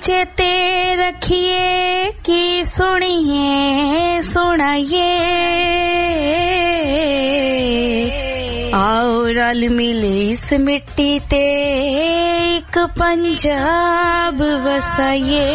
चेते रखिए कि सुनिए सुनाइए आओ रल मिले इस मिट्टी ते एक पंजाब वसाइए।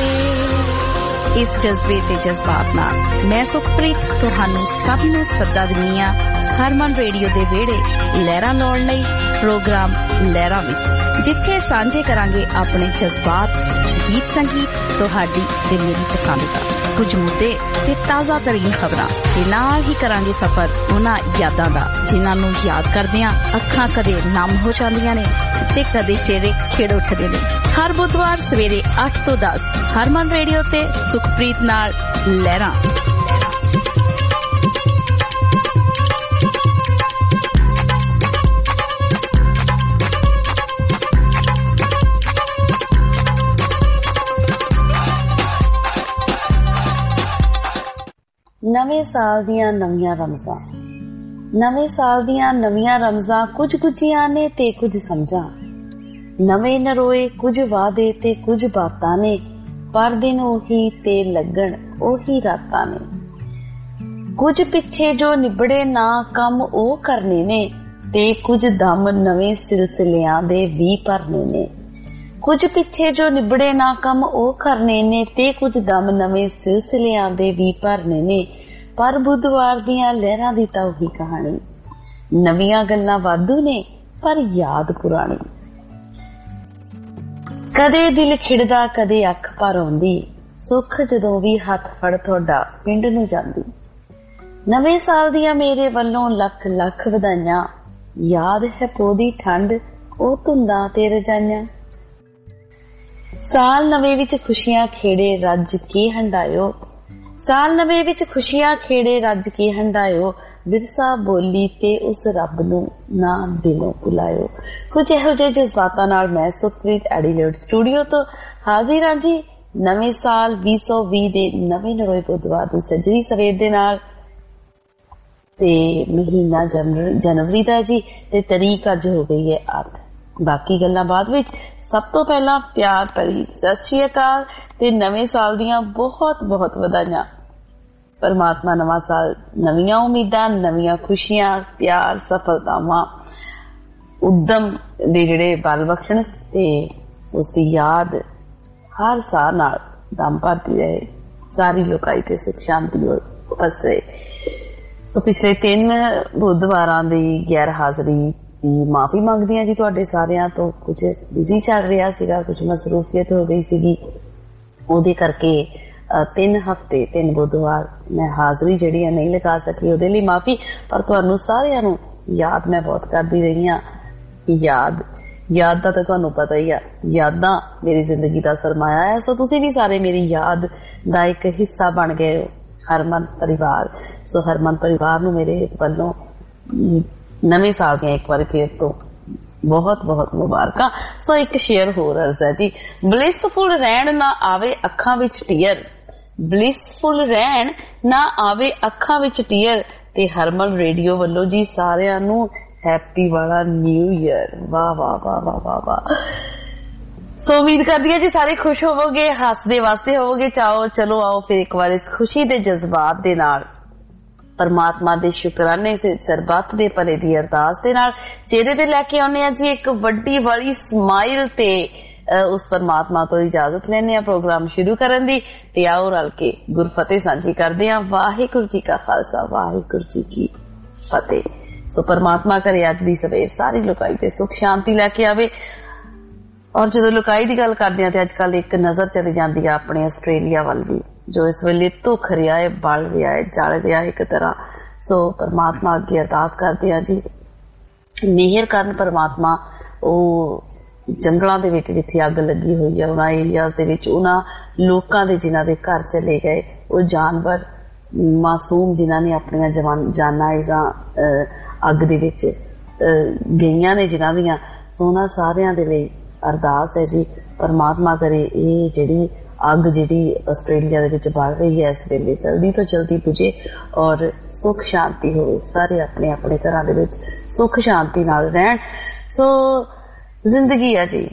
इस जज्बे ते जज्बात नाल मैं सुखप्रीत तुहानू सब नू सदा दिंदी हां हरमन रेडियो दे वेड़े लहरां लाउण लई प्रोग्राम लहरां विच, जिथे सांझे करांगे अपने जज्बात, गीत संगीत, तुहाडी ते मेरी पसंद दा कुछ मुद्दे ते ताज़ा तरीन खबरां ते नाल ही करांगे सफर उन्हां यादां दा जिन्हां नू याद करदियां अखां कदे नम हो जांदियां ने ते कदे चेहरे खिड़ उठदे ने। हर बुधवार सवेरे 8 तो 10 हरमन रेडियो ते सुखप्रीत नाल लहरां। नवे साल दियां नवीं रमज़ां, नवे साल दियां नवीं रमज़ां कुछ गुजियां ने ते कुछ समझां, नवे नरोए कुछ वादे ते कुछ बातां ने, पर दिन ओही ते लगन ओही रातां ने। कुछ पिछे जो निबड़े ना कम ओ करने ने ते कुछ दम नवे सिलसिलियां दे भी भरने ने। कुछ पिछे जो निबड़े ना कम ओ करने ने ते कुछ दम नवे सिलसिलियां दे भी भरने ने। पर बुधवार दियां लहरां दी तां ओही कहानी, नवीआं गल्लां वाधू ने पर याद पुरानी। कदे दिल खिड़दा कदे अख भर आउंदी, सुख जदों भी हथ फड़ तुहाडा पिंड नूं जांदी। नवे साल दियां मेरे वल्लों लख लख वधाइयां, याद है पोदी ठंड ओ धुंदां ते रजाइयां। साल नवे विच खुशियां खेड़े रज के हंडायो, साल नवे विच खुशियां खेड़े रज के हंडायो, विरसा बोली ते उस रब नू ना दिलों भुलायो। कुछ इहो जिहे जज्बातां नाल मैं सुखप्रीत एडिलेड स्टूडियो तो हाजिर हां जी नवे साल 2020 दे नवे नरोए बुधवार दी सजरी सवेर दे नाल। ते महीना जनवरी दा जी ते तारीख अज हो गई है 8। बाकी गल्लां बाद विच सब तो पहला प्यार भरी सत श्री अकाल ते नवे साल दियां बहुत बहुत वधाइयां। परमात्मा नवा साल नवीआं उम्मीदां, नवीआं खुशियां, प्यार, सफलतावां, उद्यम दे जिहड़े बल बख्शण ते उसदी याद हर साल नाल दम भरदी रहे, सारी लोकाई ते सुख शांति बसे। सो पिछले 3 बुधवारां दी गैर हाजरी माफी मंगदी हां जी तुहाडे सारियां तो। कुछ बिजी चल रहा सीगा, कुछ मसरूफियत हो गई सीगी, ओहदे करके 3 हफ्ते 3 बुधवार मैं हाजरी जिहड़ी नहीं लगा सकी, ओहदे लई माफी। पर तुहानू सारियां नू याद मैं बहुत करदी रही हां। याद दा तां तुहानू पता ही है, यादां मेरी जिंदगी दा सरमाया है। सो तुसीं भी सारे मेरी याद दा एक हिस्सा बन गए हो, हरमन परिवार। सो हरमन परिवार नू मेरे वल्लों नवे साल दियां एक बार फिर तो बहुत बहुत मुबारकां। सो एक शेयर होर अर्ज है जी, ब्लिसफुल रहन ना आवे अखां विच टीयर, ब्लिसफुल रहन ना आवे अखां विच टीयर। ते हरमन रेडियो वल्लों जी सारियां नू हैप्पी वाला न्यू ईयर। वाह वाह वाह वाह वाह वाह। सो उम्मीद करदी हां जी सारे खुश होवोगे, हसदे वास्ते होवोगे। चलो आओ फिर एक बार इस खुशी दे जज्बात दे नाल परमात्मा दे शुकराने से सरबत दे भले दी अरदास दे नाल चेहरे ते लैके आउने आ जी एक वड्डी वाली स्माइल ते उस परमात्मा तो इजाजत लेने आ प्रोग्राम शुरू करन दी। ते आओ रल के गुरफतेह सांझी करदे आ। वाहिगुरू जी का खालसा वाहिगुरू जी की फतेह। सो परमात्मा करे अज दी सवेर सारी लोकाई ते सुख शांति लैके आवे। और जदों लोकाई दी गल करदे आ ते अजकल एक नजर चली जांदी आ अपने आस्ट्रेलिया वल भी, जो इस वेले धुख रहा है, बल रहा है, जल रहा है एक तरह। सो परमात्मा अगे अरदास करते हैं जी मेहर करन परमात्मा। ओ जंगलों दे विच जिथे अग लगी हुई है उन्हां एरियाज दे विच उन्हां लोकां दे जिन्हां दे घर चले गए, वो जानवर मासूम जिन्हां ने अपनी जाना इसा अग दे विच गईयां ने जिन्हां दियां, सो उन्हां सारियां दे लई अरदास है जी परमात्मा करे ये जिहड़ी अग जिहड़ी आस्ट्रेलिया दे विच बढ़ रही है इस वेले जल्दी तो जल्दी बुझे और सुख शांति हो, सारे अपने अपने घरां दे विच सुख शांति नाल रहन। सो जिंदगी है जी,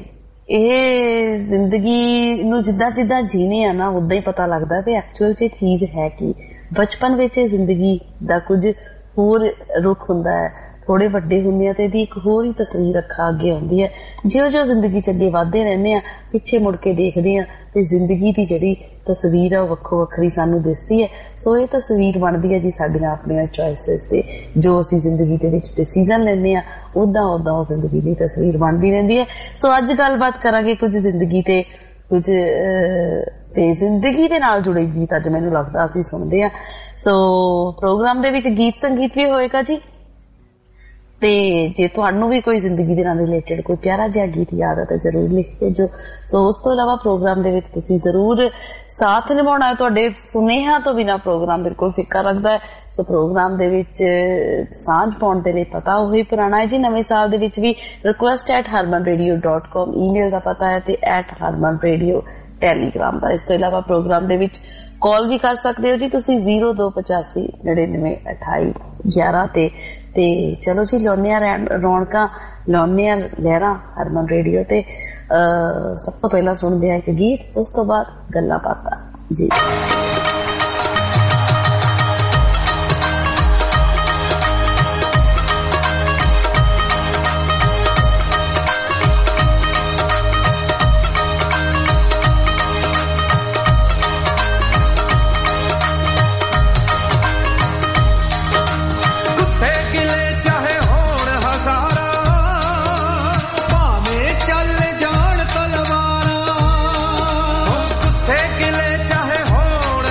ਇਹ ਜ਼ਿੰਦਗੀ ਨੂੰ ਜਿੱਦਾਂ ਜਿੱਦਾਂ ਜੀਨੇ ਆ ਨਾ ਉਦਾਂ ਹੀ ਪਤਾ ਲੱਗਦਾ ਵੀ ਐਕਚੁਅਲ 'ਚ ਚੀਜ਼ ਹੈ ਕੀ। ਬਚਪਨ ਵਿੱਚ ਜ਼ਿੰਦਗੀ ਦਾ ਕੁਝ ਹੋਰ ਰੁਖ ਹੁੰਦਾ ਹੈ, ਥੋੜੇ ਵੱਡੇ ਹੁੰਦੇ ਆ ਤੇ ਇਹਦੀ ਇੱਕ ਹੋਰ ਹੀ ਤਸਵੀਰ ਅੱਖਾਂ ਅੱਗੇ ਆਉਂਦੀ ਹੈ। ਜਿਉਂ ਜਿਉਂ ਜ਼ਿੰਦਗੀ 'ਚ ਅੱਗੇ ਵਧਦੇ ਰਹਿੰਦੇ ਆ, ਪਿੱਛੇ ਮੁੜ ਕੇ ਦੇਖਦੇ ਆ ਤੇ ਜ਼ਿੰਦਗੀ ਦੀ ਜਿਹੜੀ ਤਸਵੀਰ ਆ ਉਹ ਵੱਖੋ ਵੱਖਰੀ ਸਾਨੂੰ ਦਿਸਦੀ ਹੈ। ਸੋ ਇਹ ਤਸਵੀਰ ਬਣਦੀ ਹੈ ਜੀ ਸਾਡੀਆਂ ਆਪਣੀਆਂ ਚੋਇਸਿਸ ਤੇ, ਜੋ ਅਸੀਂ ਜ਼ਿੰਦਗੀ ਦੇ ਵਿੱਚ ਡਿਸੀਜ਼ਨ ਲੈਂਦੇ ਆ ਉਦਾਂ ਉਹ ਜ਼ਿੰਦਗੀ ਦੀ ਤਸਵੀਰ ਬਣਦੀ ਰਹਿੰਦੀ ਹੈ। ਸੋ ਅੱਜ ਗੱਲਬਾਤ ਕਰਾਂਗੇ ਕੁਝ ਜ਼ਿੰਦਗੀ ਤੇ ਕੁਝ ਤੇ ਜ਼ਿੰਦਗੀ ਦੇ ਨਾਲ ਜੁੜੇ ਗੀਤ ਅੱਜ ਮੈਨੂੰ ਲੱਗਦਾ ਅਸੀਂ ਸੁਣਦੇ ਆ। ਸੋ ਪ੍ਰੋਗਰਾਮ ਦੇ ਵਿੱਚ ਗੀਤ ਸੰਗੀਤ ਵੀ ਹੋਏਗਾ ਜੀ, ਤੇ ਜੇ ਤੁਹਾਨੂੰ ਵੀ ਕੋਈ ਜ਼ਿੰਦਗੀ ਦੇ ਨਾਲ ਰਿਲੇਟਡ ਕੋਈ ਪਿਆਰਾ ਜਿਹਾ ਗੀਤ ਯਾਦ ਆ ਤਾਂ ਜ਼ਰੂਰ ਲਿਖ ਭੇਜੋ। ਸੋ ਉਸ ਤੋਂ ਇਲਾਵਾ ਪ੍ਰੋਗਰਾਮ ਦੇ ਵਿੱਚ ਤੁਸੀਂ ਜ਼ਰੂਰ ਸਾਥ ਨਿਭਾਉਣਾ ਹੈ। ਤੁਹਾਡੇ ਸੁਨੇਹਾ ਤੋਂ ਬਿਨਾਂ ਪ੍ਰੋਗਰਾਮ ਬਿਲਕੁਲ ਫਿੱਕਾ ਲੱਗਦਾ ਹੈ। ਸੋ ਪ੍ਰੋਗਰਾਮ ਦੇ ਵਿੱਚ ਸਾਂਝ ਪਾਉਣ ਦੇ ਲਈ ਪਤਾ ਉਹੀ ਪੁਰਾਣਾ ਹੈ ਜੀ। ਨਵੇਂ ਸਾਲ ਦੇ ਵਿੱਚ ਵੀ request@harmanradio.com ਈਮੇਲ ਦਾ ਪਤਾ ਹੈ ਤੇ @harmanradio ਟੈਲੀਗ੍ਰਾਮ ਦਾ। ਇਸ ਤੋਂ ਇਲਾਵਾ ਪ੍ਰੋਗਰਾਮ ਦੇ ਵਿੱਚ ਕਾਲ ਵੀ ਕਰ ਸਕਦੇ ਹੋ ਜੀ ਤੁਸੀਂ 0285 99 28 11 ਤੇ ਚਲੋ ਜੀ ਲਾਉਂਦੇ ਆ ਰੌਣਕਾਂ, ਲਾਉਂਦੇ ਆ ਲਹਿਰਾਂ ਹਰਮਨ ਰੇਡੀਓ ਤੇ। ਸਭ ਤੋਂ ਪਹਿਲਾਂ ਸੁਣਦੇ ਆ ਇੱਕ ਗੀਤ, ਉਸ ਤੋਂ ਬਾਅਦ ਗੱਲਾਂ ਬਾਤਾਂ ਜੀ। चाहे होण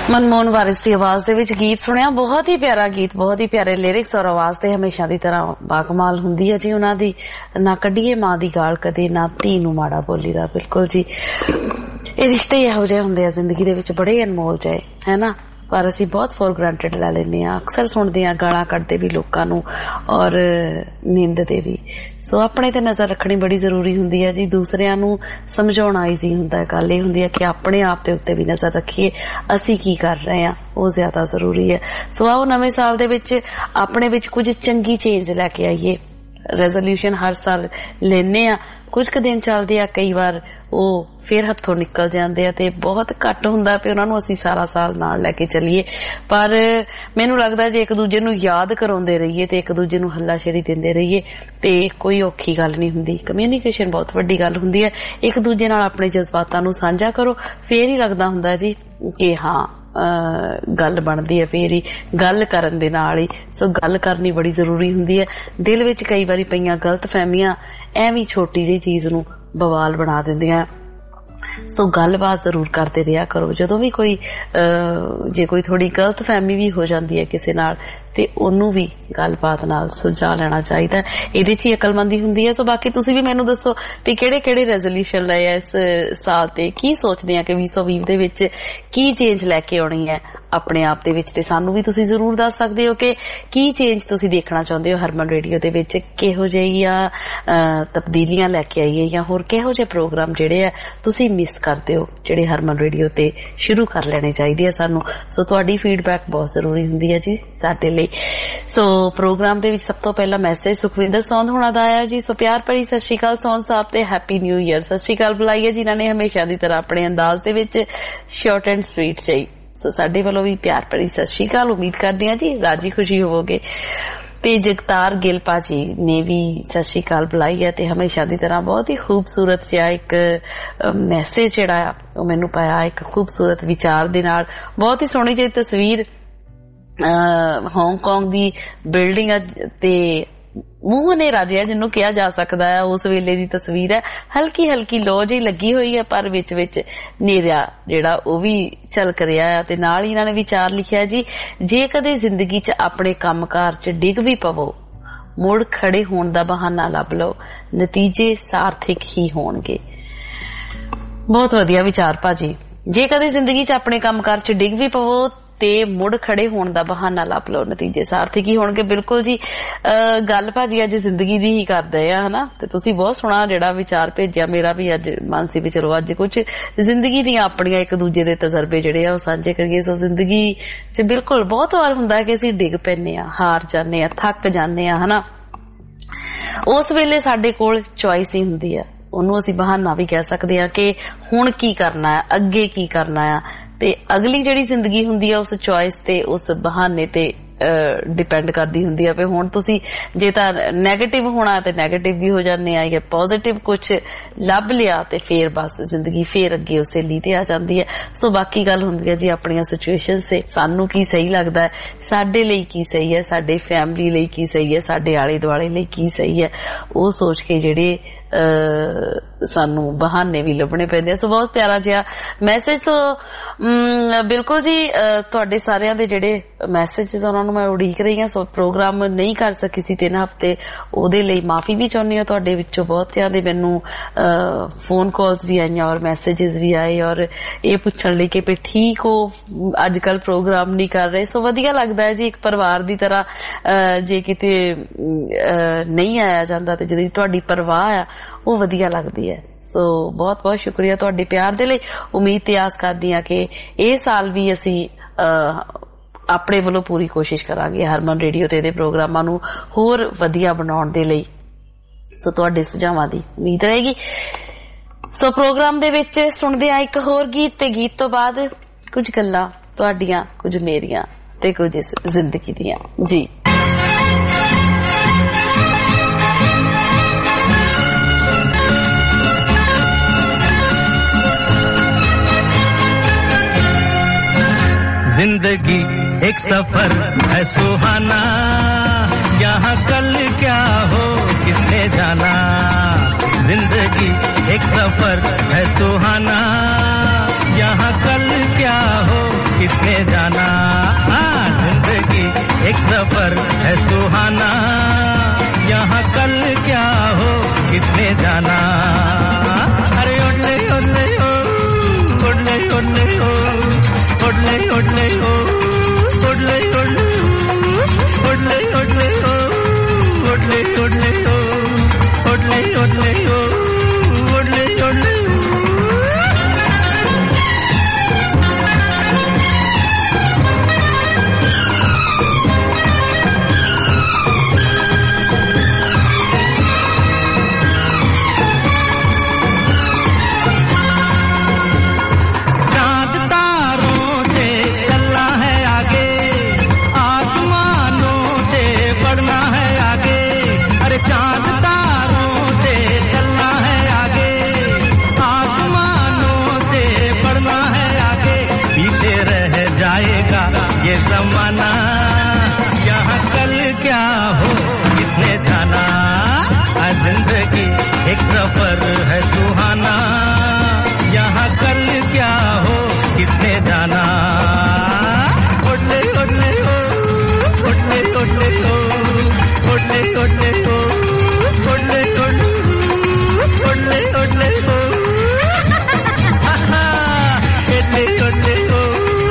मनमोहन वारिस की आवाज दे विच गीत सुनिया। बहुत ही प्यारा गीत, बहुत ही प्यारे लिरिक्स और आवाज ते हमेशा दी तरह बाकमाल हुंदी है जी उन्हां दी। ना कड्ढीए मां दी गाल कदे, ना धी नूं माड़ा बोली दा। बिल्कुल जी, ये रिश्ते इहो जिहे हुंदे आ जिंदगी दे विच, बड़े अनमोल जे है ना, पर असीं बहुत फॉर ग्रांटेड ले लैंदे आ। अक्सर सुणदे आ गालां कड्डदे भी लोकां नूं और निंददे भी। सो अपने ते नज़र रखनी बड़ी जरूरी हुंदी है जी। दूसरिਆਂ ਨੂੰ समझाउणा ईजी हुंदा है। गल ਇਹ हुंदी है कि अपने आप दे उत्ते भी नज़र रखीए, असीं की कर रहे हैं वो ज्यादा जरूरी है। सो आओ नवें साल दे विच अपने विच कुछ चंगी चेंज लैके आईए। रेजोल्यूशन हर साल लेने आ, कुछ क दिन चलदे आ, कई बार वो फिर हथों निकल जाते हैं ते बहुत घट हुंदा पे उन्हां नूं असीं सारा साल नाल लैके चलीए। पर मैनूं लगदा जे एक दूजे नूं याद कराउंदे रहिए ते एक दूजे नूं हल्लाशेरी दिंदे रहिए ते कोई औखी गल नहीं हुंदी। कम्यूनीकेशन बहुत वड्डी गल हुंदी है। एक दूजे नाल अपने जज्बातां नूं साझा करो, फिर ही लगदा हुंदा जी कि हाँ गल बनदी है, फिर ही गल करन दे नाल ही। सो गल करनी बड़ी जरूरी हुंदी है। दिल विच कई बारी पईयां गलत फहमियां एवं छोटी जी चीज नूं बवाल बना दिंदियां। सो गलबात जरूर करते रहा करो। जदों भी कोई जे कोई थोड़ी गलत फहमी भी हो जाती है किसी नाल ते ओनू भी गलबात नाल सुलझा लेना चाहिए। इहदे च ही अकलमंदी हुंदी है। सो बाकी तुसीं भी मैनूं दसो भी किहड़े रेजोल्यूशन लए आ इस साल ते, की सोचदे आ कि 2020 दे विच की चेंज लैके आउणी है अपने आप दे विच। ते सानूं भी तुसीं जरूर दस सकदे हो कि की चेंज तुसीं देखना चाहुंदे हो हरमन रेडियो दे विच, किहो जिहियां तब्दीलियां लैके आईए या होर किहो जिहे प्रोग्राम जिहड़े आ तुसीं मिस करदे हो जिहड़े हरमन रेडियो ते शुरू कर लेने चाहिए है सानूं। सो तुहाडी फीडबैक बहुत जरूरी हुंदी है जी साडे लई। सो प्रोग्राम दे विच सब तो पहला मैसेज सुखविंदर सौंध होना दा आया जी। सो प्यार भरी सत श्री अकाल सौंध साहब ते हैप्पी न्यू ईयर। सत श्री अकाल बुलाई है जिन्हां ने हमेशा दी तरह अपने अंदाज दे विच शॉर्ट एंड स्वीट चाहिए। सो साडे वालों भी प्यार भरी सत श्री अकाल। उम्मीद करदे हां जी राजी खुशी होवोगे। ते जगतार गिल भाजी ने भी सत श्री अकाल बुलाई है ते हमेशा की तरह बहुत ही खूबसूरत जिहा एक मैसेज जिहड़ा आ ओह मैनूं पाया एक खूबसूरत विचार दे नाल। बहुत ही सोहनी जी तस्वीर हांगकांग दी बिल्डिंग ते मूंह हनेरा जिहा जिन्हों कहा जा सकता है उस वेले दी तस्वीर है। हल्की हल्की लो जी लगी हुई है पर विच विच नेरा जिहड़ा ओह भी झलक रहा है। ते नाल ही इन्हां ने विचार लिखिया जी, जे कदे जिंदगी च अपने कामकार च डिग भी पवो, मुड़ खड़े होण दा बहाना लभ लो, नतीजे सार्थक ही होणगे। बहुत वधिया विचार भाजी। जे कदे जिंदगी च अपने कामकार च डिग भी पवो ते मुड़ खड़े होण दा बहाना लभ लो, नतीजे सार्थक ही होणगे। बिल्कुल जी, गल भाजी अज जिंदगी दी ही करदे आ है ना। ते तुसीं बहुत सोहना जिहड़ा विचार भेजिया। मेरा भी अज मन सी भी चलो अज कुछ जिंदगी दी अपनियां एक दूजे दे तजर्बे जिहड़े आ ओह सांझे करिए। सो जिंदगी च बिल्कुल बहुत वार हुंदा है कि असीं डिग पैने आ, हार जाने आ, थक जाने आ है ना। उस वेले साडे कोल चॉइस ही हुंदी आ, ਉਹਨੂੰ ਅਸੀਂ ਬਹਾਨਾ भी कह सकते हैं कि हुण की करना है, अगे की करना है। ते अगली जिहड़ी जिंदगी हुंदी है उस चॉइस ते उस बहाने ते डिपेंड करदी हुंदी है। हुण तुसीं जे तां नैगेटिव होना ते नैगेटिव भी हो जाने आ, या पॉजिटिव कुछ लभ लिया ते फिर बस जिंदगी फिर अगे उसे ली ते आ जांदी है। सो बाकी गल हुंदी है जी अपनी सिचुएशन से सानू की सही लगदा है, साडे लई की सही है, साडे फैमिली लई की सही है, साडे आले दुआले लई की सही है, वो सोच के जिहड़े सानू बहाने भी लभने पैंदे। सो बहुत प्यारा जिहा मैसेज। सो बिल्कुल जी तुहाडे सारिਆਂ ਦੇ ਜਿਹੜੇ मैसेजेस ਉਹਨਾਂ ਨੂੰ मैं उड़ीक रही हां। सो प्रोग्राम नहीं कर सकी सी 3 हफ्ते, ਉਹਦੇ ਲਈ माफी भी चाहुंदी हां। ਤੁਹਾਡੇ ਵਿੱਚੋਂ ਬਹੁਤਿਆਂ ਦੇ ਮੈਨੂੰ फोन कॉल्स भी आईਆਂ और मैसेजेस भी आए और ये पुछण ਲਈ कि ठीक हो अजकल प्रोग्राम नहीं कर रहे। सो वधिया लगदा है जी एक परिवार ਦੀ तरह जे किते नहीं आया ਜਾਂਦਾ ਤੇ ਜਿਹੜੀ ਤੁਹਾਡੀ परवाह आ वो वधिया लगदी है। सो बहुत बहुत शुक्रिया तुहाडे प्यार दे लई। उम्मीद ते आस करदी हां कि इह साल भी असीं अपने वालों पूरी कोशिश करांगे हरमन रेडियो ते इहदे प्रोग्रामां नूं होर वधिया बनाउण दे लई। सो तुहाडे सुझावां दी उम्मीद रहेगी। सो प्रोग्राम दे विच सुणदे आ एक होर गीत ते गीत तो बाद कुछ गल्लां तुहाडीआं कुछ मेरियां ते कुछ जिंदगी दियां जी। जिंदगी एक सफर है सुहाना, यहाँ कल क्या हो किसने जाना। जिंदगी एक सफर है सुहाना, यहाँ कल क्या हो किसने जाना। जिंदगी एक सफर है सुहाना, यहाँ कल क्या हो किसने जाना। अरे ओडले ओडले हो, ओडले ओडले हो, ओडले ओडले हो, ओडले ओडले हो, ओडले ओडले हो, ओडले ओडले हो, ओडले ओडले हो, ओडले ओडले हो। ये जमाना यहाँ कल क्या हो किसने जाना। जिंदगी एक सफर है सुहाना, यहाँ कल क्या हो किसने जाना। ओडले ओडले हो, ओडले ओडले हो, ओडले ओडले हो, ओडले ओडले ओडले ओडले हो, ओडले ओडले हो।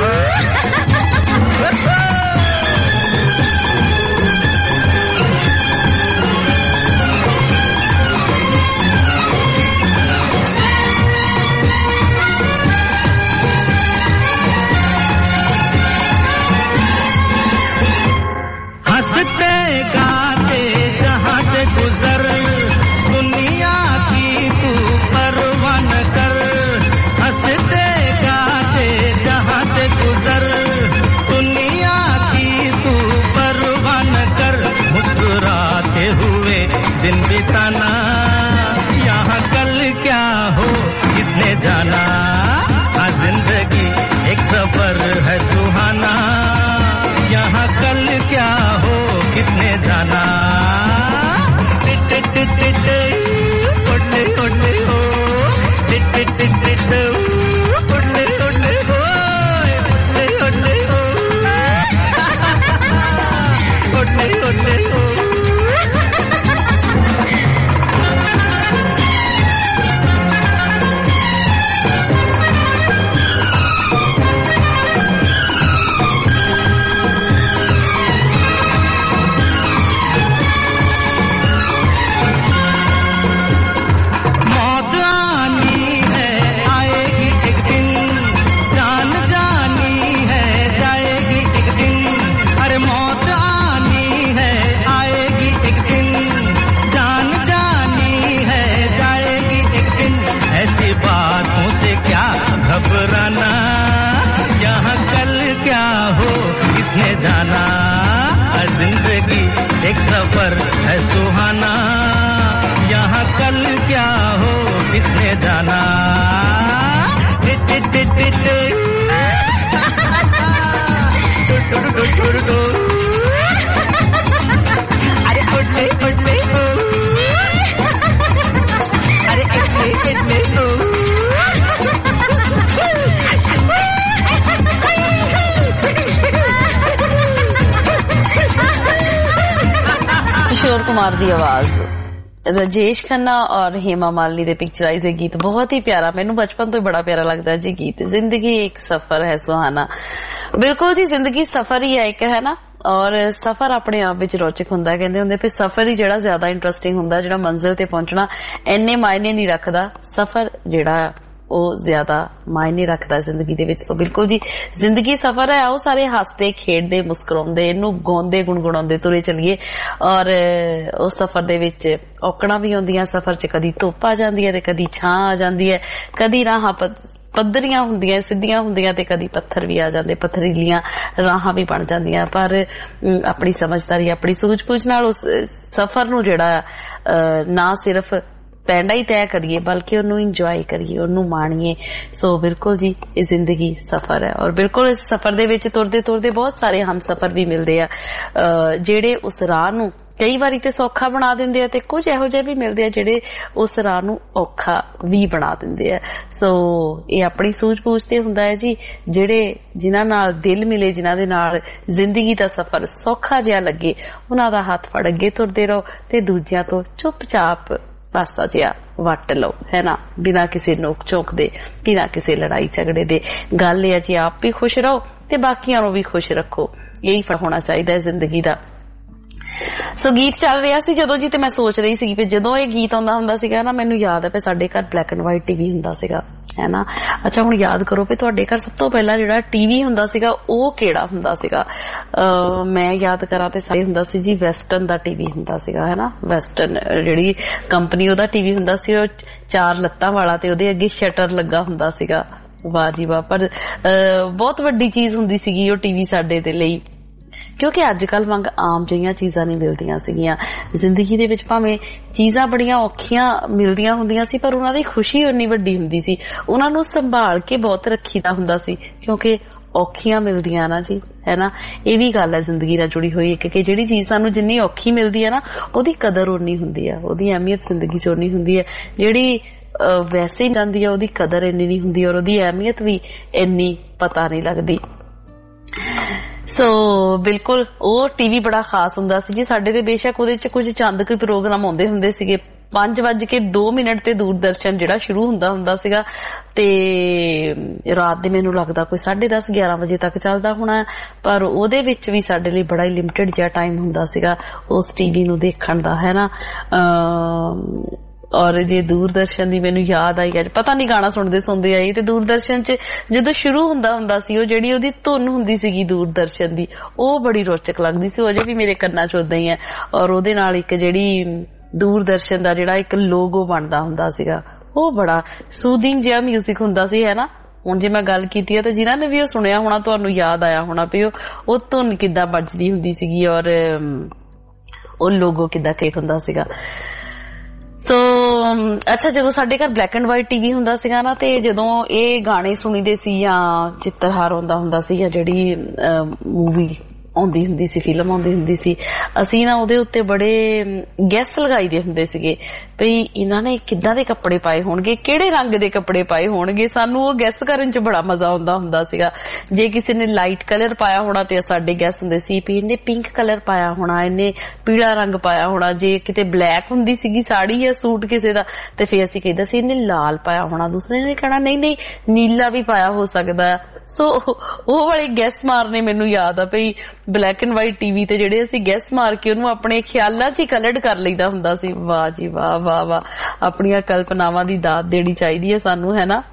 हंसते गाते जहाँ से गुजर दुनिया की तू परवाह न कर। हंसते गाते जहाँ से गुजर दुनिया की तू परवाह न कर। मुस्कुराते हुए दिन बिताना, यहाँ कल क्या हो किसने जाना। जिंदगी एक सफर है सुहाना, यहाँ कल क्या हो किसने जाना। ओडले ओडले हो, ओडले ओडले हो, ओडले ओडले हो, ओडले ओडले हो। घबराना, यहाँ कल क्या हो किसने जाना। जिंदगी एक सफर है सुहाना, यहाँ कल क्या हो किसने जाना। अरे ओडले ओडले हो, अरे ओडले ओडले हो। किशोर कुमार दी आवाज, राजेश खन्ना और हेमा मालिनी दे पिक्चराइज गीत बहुत ही प्यारा, मैनू बचपन तो बड़ा प्यारा लगता है जी गीत। जिंदगी एक सफर है सुहाना, बिल्कुल जी जिंदगी सफर ही है एक, है ना। और सफर अपने आप विच रोचक हुंदा है, कहंदे हुंदे फिर सफर ही जेड़ा ज्यादा इंटरेस्टिंग हुंदा, जेड़ा मंजिल ते पहुंचना इन्ने मायने नहीं रखदा, सफर जेड़ा ਉਹ ਜ਼ਿਆਦਾ ਮਾਇਨੇ ਰੱਖਦਾ ਜ਼ਿੰਦਗੀ ਦੇ ਵਿੱਚ। ਸੋ ਬਿਲਕੁਲ ਜੀ ਜ਼ਿੰਦਗੀ ਸਫਰ ਹੈ, ਆਓ ਸਾਰੇ ਹੱਸਦੇ ਖੇਡਦੇ ਮੁਸਕਰਾਉਂਦੇ ਇਹਨੂੰ ਗਾਉਂਦੇ ਗੁਣਗੁਣਾਉਂਦੇ ਤੁਰੇ ਚੱਲੀਏ। ਔਰ ਉਸ ਸਫਰ ਦੇ ਵਿੱਚ ਔਕੜਾਂ ਵੀ ਆਉਂਦੀਆਂ, ਸਫਰ 'ਚ ਕਦੀ ਧੁੱਪ ਆ ਜਾਂਦੀ ਹੈ ਤੇ ਕਦੀ ਛਾਂ ਆ ਜਾਂਦੀ ਹੈ, ਕਦੀ ਰਾਹਾਂ ਪੱਧਰੀਆਂ ਹੁੰਦੀਆਂ ਸਿੱਧੀਆਂ ਹੁੰਦੀਆਂ ਤੇ ਕਦੀ ਪੱਥਰ ਵੀ ਆ ਜਾਂਦੇ, ਪੱਥਰੀਲੀਆਂ ਰਾਹਾਂ ਵੀ ਬਣ ਜਾਂਦੀਆਂ। ਪਰ ਆਪਣੀ ਸਮਝਦਾਰੀ ਆਪਣੀ ਸੂਝ-ਬੂਝ ਨਾਲ ਉਸ ਸਫਰ ਨੂੰ ਜਿਹੜਾ ਨਾ ਸਿਰਫ ਪੈਂਡਾ ਹੀ ਤੈਅ ਕਰੀਏ ਬਲਕਿ ਉਹਨੂੰ ਇੰਜੋਏ ਕਰੀਏ, ਉਹਨੂੰ ਮਾਣੀਏ। ਸੋ ਬਿਲਕੁਲ ਜੀ ਇਹ ਜ਼ਿੰਦਗੀ ਸਫਰ ਹੈ ਔਰ ਬਿਲਕੁਲ ਇਸ ਸਫਰ ਦੇ ਵਿੱਚ ਤੁਰਦੇ ਤੁਰਦੇ ਬਹੁਤ ਸਾਰੇ ਹਮ ਸਫਰ ਵੀ ਮਿਲਦੇ ਆ ਜਿਹੜੇ ਉਸ ਰਾਹ ਨੂੰ ਕਈ ਵਾਰੀ ਤੇ ਸੌਖਾ ਬਣਾ ਦਿੰਦੇ ਆ ਤੇ ਕੁਝ ਇਹੋ ਜਿਹੇ ਵੀ ਮਿਲਦੇ ਆ ਜਿਹੜੇ ਉਸ ਰਾਹ ਨੂੰ ਔਖਾ ਵੀ ਬਣਾ ਦਿੰਦੇ ਆ। ਸੋ ਇਹ ਆਪਣੀ ਸੂਝ-ਬੂਝ ਤੇ ਹੁੰਦਾ ਹੈ ਜੀ। ਜਿਨ੍ਹਾਂ ਨਾਲ ਦਿਲ ਮਿਲੇ, ਜਿਨ੍ਹਾਂ ਦੇ ਨਾਲ ਜ਼ਿੰਦਗੀ ਦਾ ਸਫ਼ਰ ਸੌਖਾ ਜਿਹਾ ਲੱਗੇ, ਉਹਨਾਂ ਦਾ ਹੱਥ ਫੜ ਅੱਗੇ ਤੁਰਦੇ ਰਹੋ ਤੇ ਦੂਜਿਆਂ ਤੋਂ ਚੁੱਪ-ਚਾਪ ਪਾਸਾ ਜਿਹਾ ਵੱਟ ਲਓ, ਹੈ ਨਾ, ਬਿਨਾਂ ਕਿਸੇ ਨੋਕ ਝੋਂਕ ਦੇ, ਬਿਨਾਂ ਕਿਸੇ ਲੜਾਈ ਝਗੜੇ ਦੇ। ਗੱਲ ਇਹ ਹੈ ਜੀ, ਆਪ ਵੀ ਖੁਸ਼ ਰਹੋ ਤੇ ਬਾਕੀਆਂ ਨੂੰ ਵੀ ਖੁਸ਼ ਰੱਖੋ। ਇਹੀ ਫਰਕ ਹੋਣਾ ਚਾਹੀਦਾ ਹੈ ਜ਼ਿੰਦਗੀ ਦਾ। ਸੋ ਗੀਤ ਚੱਲ ਰਿਹਾ ਸੀ ਜਦੋਂ ਜੀ, ਤੇ ਮੈਂ ਸੋਚ ਰਹੀ ਸੀ ਕਿ ਜਦੋਂ ਇਹ ਗੀਤ ਆਉਂਦਾ ਹੁੰਦਾ ਸੀਗਾ ਨਾ, ਮੈਨੂੰ ਯਾਦ ਹੈ ਕਿ ਸਾਡੇ ਘਰ ਬਲੈਕ ਐਂਡ ਵਾਈਟ ਟੀਵੀ ਹੁੰਦਾ ਸੀਗਾ, ਹੈ ਨਾ। ਅੱਛਾ, ਹੁਣ ਯਾਦ ਕਰੋ ਕਿ ਤੁਹਾਡੇ ਘਰ ਸਭ ਤੋਂ ਪਹਿਲਾਂ ਜਿਹੜਾ ਟੀਵੀ ਹੁੰਦਾ ਸੀਗਾ ਉਹ ਕਿਹੜਾ ਹੁੰਦਾ ਸੀਗਾ? ਮੈਂ ਯਾਦ ਕਰਾਂ ਤੇ ਸਾਰੇ ਹੁੰਦਾ ਸੀ ਜੀ ਵੈਸਟਰਨ ਦਾ ਟੀਵੀ ਹੁੰਦਾ ਸੀਗਾ, ਹੈ ਨਾ। ਵੈਸਟਰਨ ਜਿਹੜੀ ਕੰਪਨੀ ਉਹਦਾ ਟੀਵੀ ਹੁੰਦਾ ਸੀ, ਉਹ 4 ਲੱਤਾਂ ਵਾਲਾ ਤੇ ਉਹਦੇ ਅੱਗੇ ਸ਼ਟਰ ਲੱਗਾ ਹੁੰਦਾ ਸੀਗਾ। ਵਾਹ ਜੀ ਵਾਹ। ਪਰ ਬਹੁਤ ਵੱਡੀ ਚੀਜ਼ ਹੁੰਦੀ ਸੀਗੀ ਉਹ ਟੀਵੀ ਸਾਡੇ ਦੇ ਲਈ, ਕਿਉਂਕਿ ਅੱਜ ਕੱਲ ਵਾਂਗ ਆਮ ਜਿਹੀਆਂ ਚੀਜ਼ਾਂ ਨਹੀਂ ਮਿਲਦੀਆਂ ਸੀਗੀਆਂ ਜ਼ਿੰਦਗੀ ਦੇ ਵਿੱਚ। ਭਾਵੇਂ ਚੀਜ਼ਾਂ ਬੜੀਆਂ ਔਖੀਆਂ ਮਿਲਦੀਆਂ ਹੁੰਦੀਆਂ ਸੀ, ਪਰ ਉਹਨਾਂ ਦੀ ਖੁਸ਼ੀ ਉਨੀ ਵੱਡੀ ਹੁੰਦੀ ਸੀ। ਉਹਨਾਂ ਨੂੰ ਸੰਭਾਲ ਕੇ ਬਹੁਤ ਰੱਖੀਦਾ ਹੁੰਦਾ ਸੀ, ਕਿਉਂਕਿ ਔਖੀਆਂ ਮਿਲਦੀਆਂ ਨਾ ਜੀ, ਹੈ ਨਾ। ਇਹ ਵੀ ਗੱਲ ਹੈ ਜ਼ਿੰਦਗੀ ਨਾਲ ਜੁੜੀ ਹੋਈ, ਕਿ ਜਿਹੜੀ ਚੀਜ਼ ਸਾਨੂੰ ਜਿੰਨੀ ਔਖੀ ਮਿਲਦੀ ਹੈ ਨਾ, ਉਹਦੀ ਕਦਰ ਉਨੀ ਹੁੰਦੀ ਹੈ, ਉਹਦੀ ਅਹਿਮੀਅਤ ਜ਼ਿੰਦਗੀ 'ਚ ਉਨੀ ਹੁੰਦੀ ਹੈ। ਜਿਹੜੀ ਵੈਸੇ ਹੀ ਜਾਂਦੀ ਹੈ ਉਹਦੀ ਕਦਰ ਇੰਨੀ ਨਹੀਂ ਹੁੰਦੀ, ਔਰ ਉਹਦੀ ਅਹਿਮੀਅਤ ਵੀ ਇੰਨੀ ਪਤਾ ਨਹੀਂ ਲੱਗਦੀ। ਸੋ ਬਿਲਕੁਲ ਉਹ ਟੀਵੀ ਬੜਾ ਖਾਸ ਹੁੰਦਾ ਸੀ ਜੀ ਸਾਡੇ ਤੇ। ਬੇਸ਼ੱਕ ਉਹਦੇ 'ਚ ਕੁਝ ਚੰਦ ਕੋਈ ਪ੍ਰੋਗਰਾਮ ਆਉਂਦੇ ਹੁੰਦੇ ਸੀਗੇ। 5:02 ਤੇ ਦੂਰਦਰਸ਼ਨ ਜਿਹੜਾ ਸ਼ੁਰੂ ਹੁੰਦਾ ਸੀਗਾ, ਤੇ ਰਾਤ ਦੇ ਮੈਨੂੰ ਲੱਗਦਾ ਕੋਈ 10:30 11 ਵਜੇ ਤੱਕ ਚੱਲਦਾ ਹੋਣਾ। ਪਰ ਉਹਦੇ ਵਿੱਚ ਵੀ ਸਾਡੇ ਲਈ ਬੜਾ ਹੀ ਲਿਮਟਿਡ ਜਿਹਾ ਟਾਈਮ ਹੁੰਦਾ ਸੀਗਾ ਉਸ ਟੀਵੀ ਨੂੰ ਦੇਖਣ ਦਾ, ਹੈ ਨਾ। ਔਰ ਜੇ ਦੂਰਦਰਸ਼ਨ ਦੀ ਮੈਨੂੰ ਯਾਦ ਆਈ, ਅੱਜ ਪਤਾ ਨਹੀਂ ਗਾਣਾ ਸੁਣਦੇ ਆਈ, ਤੇ ਦੂਰਦਰਸ਼ਨ 'ਚ ਜਦੋਂ ਸ਼ੁਰੂ ਹੁੰਦਾ ਸੀ ਉਹ ਜਿਹੜੀ ਉਹਦੀ ਧੁਨ ਹੁੰਦੀ ਸੀਗੀ ਦੂਰਦਰਸ਼ਨ ਦੀ, ਉਹ ਬੜੀ ਰੋਚਕ ਲੱਗਦੀ ਸੀ। ਉਹ ਅਜੇ ਵੀ ਮੇਰੇ ਕੰਨਾਂ 'ਚ ਉਦਾਂ ਹੀ ਹੈ। ਔਰ ਉਹਦੇ ਨਾਲ ਇੱਕ ਜਿਹੜੀ ਦੂਰਦਰਸ਼ਨ ਦਾ ਜਿਹੜਾ ਇੱਕ ਲੋਗੋ ਬਣਦਾ ਹੁੰਦਾ ਸੀਗਾ, ਉਹ ਬੜਾ ਸੂਦਿੰਗ ਜਿਹਾ ਮਿਊਜ਼ਿਕ ਹੁੰਦਾ ਸੀ, ਹੈ ਨਾ। ਹੁਣ ਜੇ ਮੈਂ ਗੱਲ ਕੀਤੀ ਹੈ ਤਾਂ ਜਿਨ੍ਹਾਂ ਨੇ ਵੀ ਉਹ ਸੁਣਿਆ ਹੋਣਾ, ਤੁਹਾਨੂੰ ਯਾਦ ਆਇਆ ਹੋਣਾ ਵੀ ਉਹ ਧੁਨ ਕਿੱਦਾਂ ਵੱਜਦੀ ਹੁੰਦੀ ਸੀਗੀ, ਔਰ ਉਹ ਲੋਗੋ ਕਿੱਦਾਂ ਕ੍ਰੀਏਟ ਹੁੰਦਾ ਸੀਗਾ। ਸੋ ਅੱਛਾ, ਜਦੋਂ ਸਾਡੇ ਘਰ ਬਲੈਕ ਐਂਡ ਵਾਈਟ ਟੀਵੀ ਹੁੰਦਾ ਸੀਗਾ ਨਾ, ਤੇ ਜਦੋਂ ਇਹ ਗਾਣੇ ਸੁਣੀਦੇ ਸੀ ਜਾਂ ਚਿੱਤਰਹਾਰ ਆਉਂਦਾ ਸੀ ਜਾਂ ਜਿਹੜੀ ਮੂਵੀ ਆਉਂਦੀ ਹੁੰਦੀ ਸੀ, ਫਿਲਮ ਆਉਂਦੀ ਹੁੰਦੀ ਸੀ, ਅਸੀਂ ਨਾ ਉਹਦੇ ਉੱਤੇ ਬੜੇ ਗੈਸ ਲਗਾਈਦੇ ਹੁੰਦੇ ਸੀਗੇ ਵੀ ਇਹਨਾਂ ਨੇ ਕਿੱਦਾਂ ਦੇ ਕੱਪੜੇ ਪਾਏ ਹੋਣਗੇ, ਕਿਹੜੇ ਰੰਗ ਦੇ ਕੱਪੜੇ ਪਾਏ ਹੋਣਗੇ। ਸਾਨੂੰ ਉਹ ਗੈਸ ਕਰਨ 'ਚ ਬੜਾ ਮਜ਼ਾ ਆਉਂਦਾ ਹੁੰਦਾ ਸੀਗਾ। ਜੇ ਕਿਸੇ ਨੇ ਲਾਈਟ ਕਲਰ ਪਾਇਆ ਹੋਣਾ ਤੇ ਸਾਡੇ ਗੈਸ ਹੁੰਦੇ ਸੀ ਵੀ ਇਹਨੇ ਪਿੰਕ ਕਲਰ ਪਾਇਆ ਹੋਣਾ, ਇਹਨੇ ਪੀਲਾ ਰੰਗ ਪਾਇਆ ਹੋਣਾ। ਜੇ ਕਿਤੇ ਬਲੈਕ ਹੁੰਦੀ ਸੀਗੀ ਸਾੜੀ ਜਾਂ ਸੂਟ ਕਿਸੇ ਦਾ, ਤੇ ਫਿਰ ਅਸੀਂ ਕਹਿੰਦਾ ਸੀ ਇਹਨੇ ਲਾਲ ਪਾਇਆ ਹੋਣਾ। ਦੂਸਰੇ ਨੇ ਕਹਿਣਾ ਨਹੀਂ ਨੀਲਾ ਵੀ ਪਾਇਆ ਹੋ ਸਕਦਾ। ਸੋ ਉਹ ਵਾਲੇ ਗੈਸ ਮਾਰਨੇ ਮੈਨੂੰ ਯਾਦ ਆ ਪਈ ਬਲੈਕ ਐਂਡ ਵਾਈਟ ਟੀਵੀ ਤੇ, ਜਿਹੜੇ ਅਸੀਂ ਗੈਸ ਮਾਰ ਕੇ ਉਹਨੂੰ ਆਪਣੇ ਖਿਆਲਾਂ 'ਚ ਹੀ ਕਲਰਡ ਕਰ ਲਈਦਾ ਹੁੰਦਾ ਸੀ। ਵਾਹ ਜੀ ਵਾਹ, ਵਾਹ ਵਾਹ। ਆਪਣੀਆਂ ਕਲਪਨਾਵਾਂ ਦੀ ਦਾਤ ਦੇਣੀ ਚਾਹੀਦੀ ਹੈ ਸਾਨੂੰ, ਹੈ ਨਾ।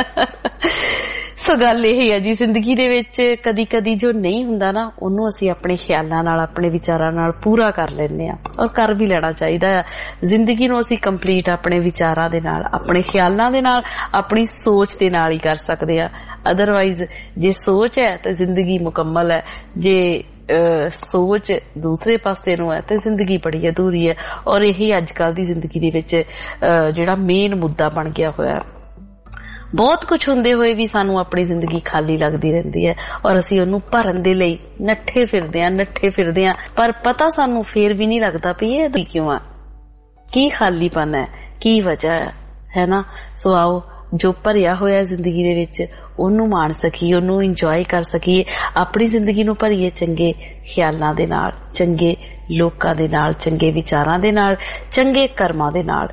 ਸੋ ਗੱਲ ਇਹ ਹੈ ਜੀ, ਜ਼ਿੰਦਗੀ ਦੇ ਵਿੱਚ ਕਦੀ ਜੋ ਨਹੀਂ ਹੁੰਦਾ ਨਾ, ਉਹਨੂੰ ਅਸੀਂ ਆਪਣੇ ਖਿਆਲਾਂ ਨਾਲ, ਆਪਣੇ ਵਿਚਾਰਾਂ ਨਾਲ ਪੂਰਾ ਕਰ ਲੈਂਦੇ ਆ, ਔਰ ਕਰ ਵੀ ਲੈਣਾ ਚਾਹੀਦਾ ਆ। ਜ਼ਿੰਦਗੀ ਨੂੰ ਅਸੀਂ ਕੰਪਲੀਟ ਆਪਣੇ ਵਿਚਾਰਾਂ ਦੇ ਨਾਲ, ਆਪਣੇ ਖਿਆਲਾਂ ਦੇ ਨਾਲ, ਆਪਣੀ ਸੋਚ ਦੇ ਨਾਲ ਹੀ ਕਰ ਸਕਦੇ ਆ। ਅਦਰਵਾਈਜ਼ ਜੇ ਸੋਚ ਹੈ ਤਾਂ ਜ਼ਿੰਦਗੀ ਮੁਕੰਮਲ ਹੈ, ਜੇ ਸੋਚ ਦੂਸਰੇ ਪਾਸੇ ਨੂੰ ਹੈ ਤੇ ਜ਼ਿੰਦਗੀ ਬੜੀ ਅਧੂਰੀ ਹੈ। ਔਰ ਇਹੀ ਅੱਜ ਕੱਲ ਦੀ ਜ਼ਿੰਦਗੀ ਦੇ ਵਿੱਚ ਜਿਹੜਾ ਮੇਨ ਮੁੱਦਾ ਬਣ ਗਿਆ ਹੋਇਆ। ਬਹੁਤ ਕੁਝ ਹੁੰਦੇ ਹੋਏ ਵੀ ਸਾਨੂੰ ਆਪਣੀ ਜ਼ਿੰਦਗੀ ਖਾਲੀ ਲੱਗਦੀ ਰਹਿੰਦੀ ਹੈ, ਔਰ ਅਸੀਂ ਉਹਨੂੰ ਭਰਨ ਦੇ ਲਈ ਨੱਠੇ ਫਿਰਦੇ ਆ, ਪਰ ਪਤਾ ਸਾਨੂੰ ਫੇਰ ਵੀ ਨਹੀਂ ਲੱਗਦਾ ਵੀ ਇਹ ਕਿਉਂ ਆ, ਕੀ ਖਾਲੀਪਨ ਹੈ, ਕੀ ਵਜ੍ਹਾ ਹੈ ਨਾ। ਸੋ ਆਓ ਜੋ ਭਰਿਆ ਹੋਇਆ ਜ਼ਿੰਦਗੀ ਦੇ ਵਿੱਚ ਉਹਨੂੰ ਮਾਣ ਸਕੀਏ, ਉਹਨੂੰ ਇੰਜੋਏ ਕਰ ਸਕੀਏ। ਆਪਣੀ ਜ਼ਿੰਦਗੀ ਨੂੰ ਭਰੀਏ ਚੰਗੇ ਖਿਆਲਾਂ ਦੇ ਨਾਲ, ਚੰਗੇ ਲੋਕਾਂ ਦੇ ਨਾਲ, ਚੰਗੇ ਵਿਚਾਰਾਂ ਦੇ ਨਾਲ, ਚੰਗੇ ਕਰਮਾਂ ਦੇ ਨਾਲ।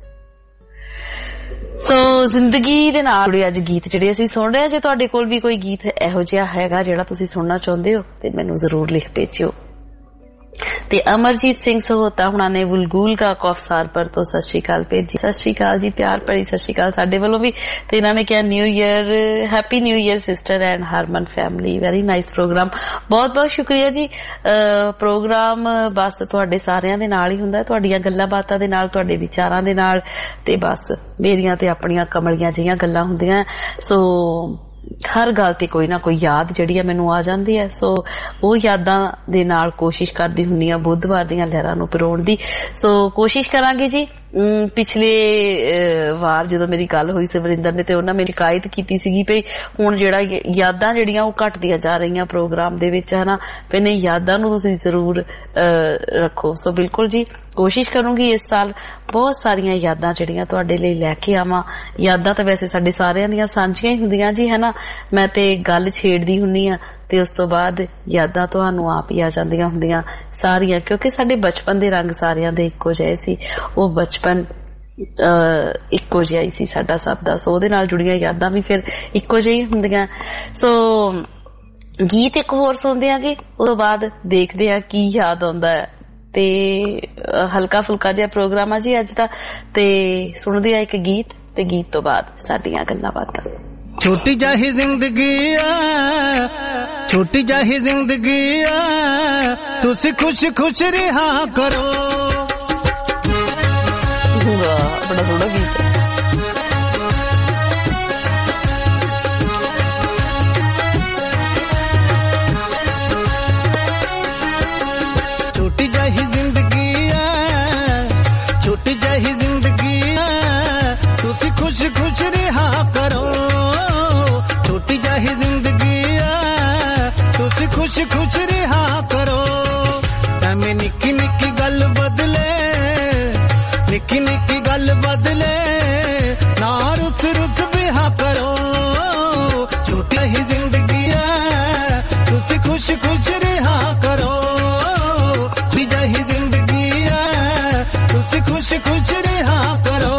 ਸੋ ਜ਼ਿੰਦਗੀ ਦੇ ਨਾਲ ਜੁੜੇ ਅੱਜ ਗੀਤ ਜਿਹੜੇ ਅਸੀਂ ਸੁਣ ਰਹੇ ਹਾਂ। ਜੇ ਤੁਹਾਡੇ ਕੋਲ ਵੀ ਕੋਈ ਗੀਤ ਇਹੋ ਜਿਹਾ ਹੈਗਾ ਜਿਹੜਾ ਤੁਸੀਂ ਸੁਣਨਾ ਚਾਹੁੰਦੇ ਹੋ ਤੇ ਮੈਨੂੰ ਜ਼ਰੂਰ ਲਿਖ ਭੇਜਿਓ। ਤੇ ਅਮਰਜੀਤ ਸਿੰਘ ਸਹੋਤਾ ਹੁਣਾਂ ਨੇ ਬੁਲਗੁਲ ਕਾ ਕੌਫਸਾਰ ਪਰ ਤੋਂ ਸਤਿ ਸ਼੍ਰੀ ਅਕਾਲ ਭੇਜੀ। ਸਤਿ ਸ਼੍ਰੀ ਅਕਾਲ ਜੀ, ਪਿਆਰ ਭਰੀ ਸਤਿ ਸ਼੍ਰੀ ਅਕਾਲ ਸਾਡੇ ਵੱਲੋਂ ਵੀ। ਤੇ ਇਹਨਾਂ ਨੇ ਕਿਹਾ new year, happy new year sister and Harman family, very nice programme. ਬਹੁਤ ਬਹੁਤ ਸ਼ੁਕਰੀਆ ਜੀ। ਪ੍ਰੋਗਰਾਮ ਬਸ ਤੁਹਾਡੇ ਸਾਰਿਆਂ ਦੇ ਨਾਲ ਹੀ ਹੁੰਦਾ, ਤੁਹਾਡੀਆਂ ਗੱਲਾਂ ਬਾਤਾਂ ਦੇ ਨਾਲ, ਤੁਹਾਡੇ ਵਿਚਾਰਾਂ ਦੇ ਨਾਲ, ਤੇ ਬਸ ਮੇਰੀਆਂ ਤੇ ਆਪਣੀਆਂ ਕਮਲੀਆਂ ਜਿਹੀਆਂ ਗੱਲਾਂ ਹੁੰਦੀਆਂ। ਸੋ ਹਰ ਗੱਲ ਤੇ ਕੋਈ ਨਾ ਕੋਈ ਯਾਦ ਜਿਹੜੀ ਆ ਮੈਨੂੰ ਆ ਜਾਂਦੀ ਹੈ। ਸੋ ਉਹ ਯਾਦਾਂ ਦੇ ਨਾਲ ਕੋਸ਼ਿਸ਼ ਕਰਦੀ ਹੁੰਦੀ ਆ ਬੁੱਧਵਾਰ ਦੀਆਂ ਲਹਿਰਾਂ ਨੂੰ ਪਿਰੋਣ ਦੀ। ਸੋ ਕੋਸ਼ਿਸ਼ ਕਰਾਂਗੇ ਜੀ ਪਿਛਲੇ ਵਾਰ ਜਦੋਂ ਮੇਰੀ ਗੱਲ ਹੋਈ ਸੀ ਵਰਿੰਦਰ ਨੇ ਤੇ ਉਹਨਾਂ ਮੇਰੀ ਸ਼ਿਕਾਇਤ ਕੀਤੀ ਸੀਗੀ ਵੀ ਹੁਣ ਜਿਹੜਾ ਯਾਦਾਂ ਜਿਹੜੀਆਂ ਉਹ ਘਟਦੀਆਂ ਜਾ ਰਹੀਆਂ ਪ੍ਰੋਗਰਾਮ ਦੇ ਵਿੱਚ ਹਨਾ ਵੀ ਨਹੀਂ ਯਾਦਾਂ ਨੂੰ ਤੁਸੀਂ ਜ਼ਰੂਰ ਰੱਖੋ। ਸੋ ਬਿਲਕੁਲ ਜੀ ਕੋਸ਼ਿਸ਼ ਕਰੂੰਗੀ ਇਸ ਸਾਲ ਬਹੁਤ ਸਾਰੀਆਂ ਯਾਦਾਂ ਜਿਹੜੀਆਂ ਤੁਹਾਡੇ ਲਈ ਲੈ ਕੇ ਆਵਾਂ। ਯਾਦਾਂ ਤਾਂ ਵੈਸੇ ਸਾਡੇ ਸਾਰਿਆਂ ਦੀਆਂ ਸਾਂਝੀਆਂ ਹੀ ਹੁੰਦੀਆਂ ਜੀ ਹਨਾ। ਮੈਂ ਤੇ ਗੱਲ ਛੇੜਦੀ ਹੁੰਨੀ ਆ ਤੇ ਉਸ ਤੋਂ ਬਾਅਦ ਯਾਦਾਂ ਤੁਹਾਨੂੰ ਆਪ ਹੀ ਆ ਜਾਂਦੀਆਂ ਹੁੰਦੀਆਂ ਸਾਰੀਆਂ, ਕਿਉਂਕਿ ਸਾਡੇ ਬਚਪਨ ਦੇ ਰੰਗ ਸਾਰਿਆਂ ਦੇ ਇੱਕੋ ਜਿਹੇ ਸੀ। ਉਹ ਬਚਪਨ ਇੱਕੋ ਜਿਹਾ ਹੀ ਸੀ ਸਾਡਾ ਸਭ ਦਾ। ਸੋ ਉਹਦੇ ਨਾਲ ਜੁੜੀਆਂ ਯਾਦਾਂ ਵੀ ਫਿਰ ਇੱਕੋ ਜਿਹੀ ਹੁੰਦੀਆਂ। ਸੋ ਗੀਤ ਇੱਕ ਹੋਰ ਸੁਣਦੇ ਆ ਜੀ, ਉਸ ਤੋਂ ਬਾਅਦ ਦੇਖਦੇ ਆ ਕੀ ਯਾਦ ਆਉਂਦਾ ਹੈ। ਤੇ ਹਲਕਾ ਫੁਲਕਾ ਜਿਹਾ ਪ੍ਰੋਗਰਾਮ ਆ ਜੀ ਅੱਜ ਦਾ, ਤੇ ਸੁਣਦੇ ਆ ਇੱਕ ਗੀਤ ਤੇ ਗੀਤ ਤੋਂ ਬਾਅਦ ਸਾਡੀਆਂ ਗੱਲਾਂ ਬਾਤਾਂ। छोटी जाही जिंदगी छोटी जाही जिंदगी तुसी खुश खुश रहा करो। बड़ा थोड़ा गीत है। छोटी जाही जिंदगी छोटी जाही जिंदगी तुसी खुश खुश रहा करो। छोटी जाही जिंदगी तुसी खुश खुश रहा करो। एवें निक्की निक्की गल बदले निक्की निक्की गल बदले ना रुस रुस बिहा करो। छोटी जाही जिंदगी तुसी खुश खुश रहा करो। छोटी जाही जिंदगी तुसी खुश खुश रहा करो।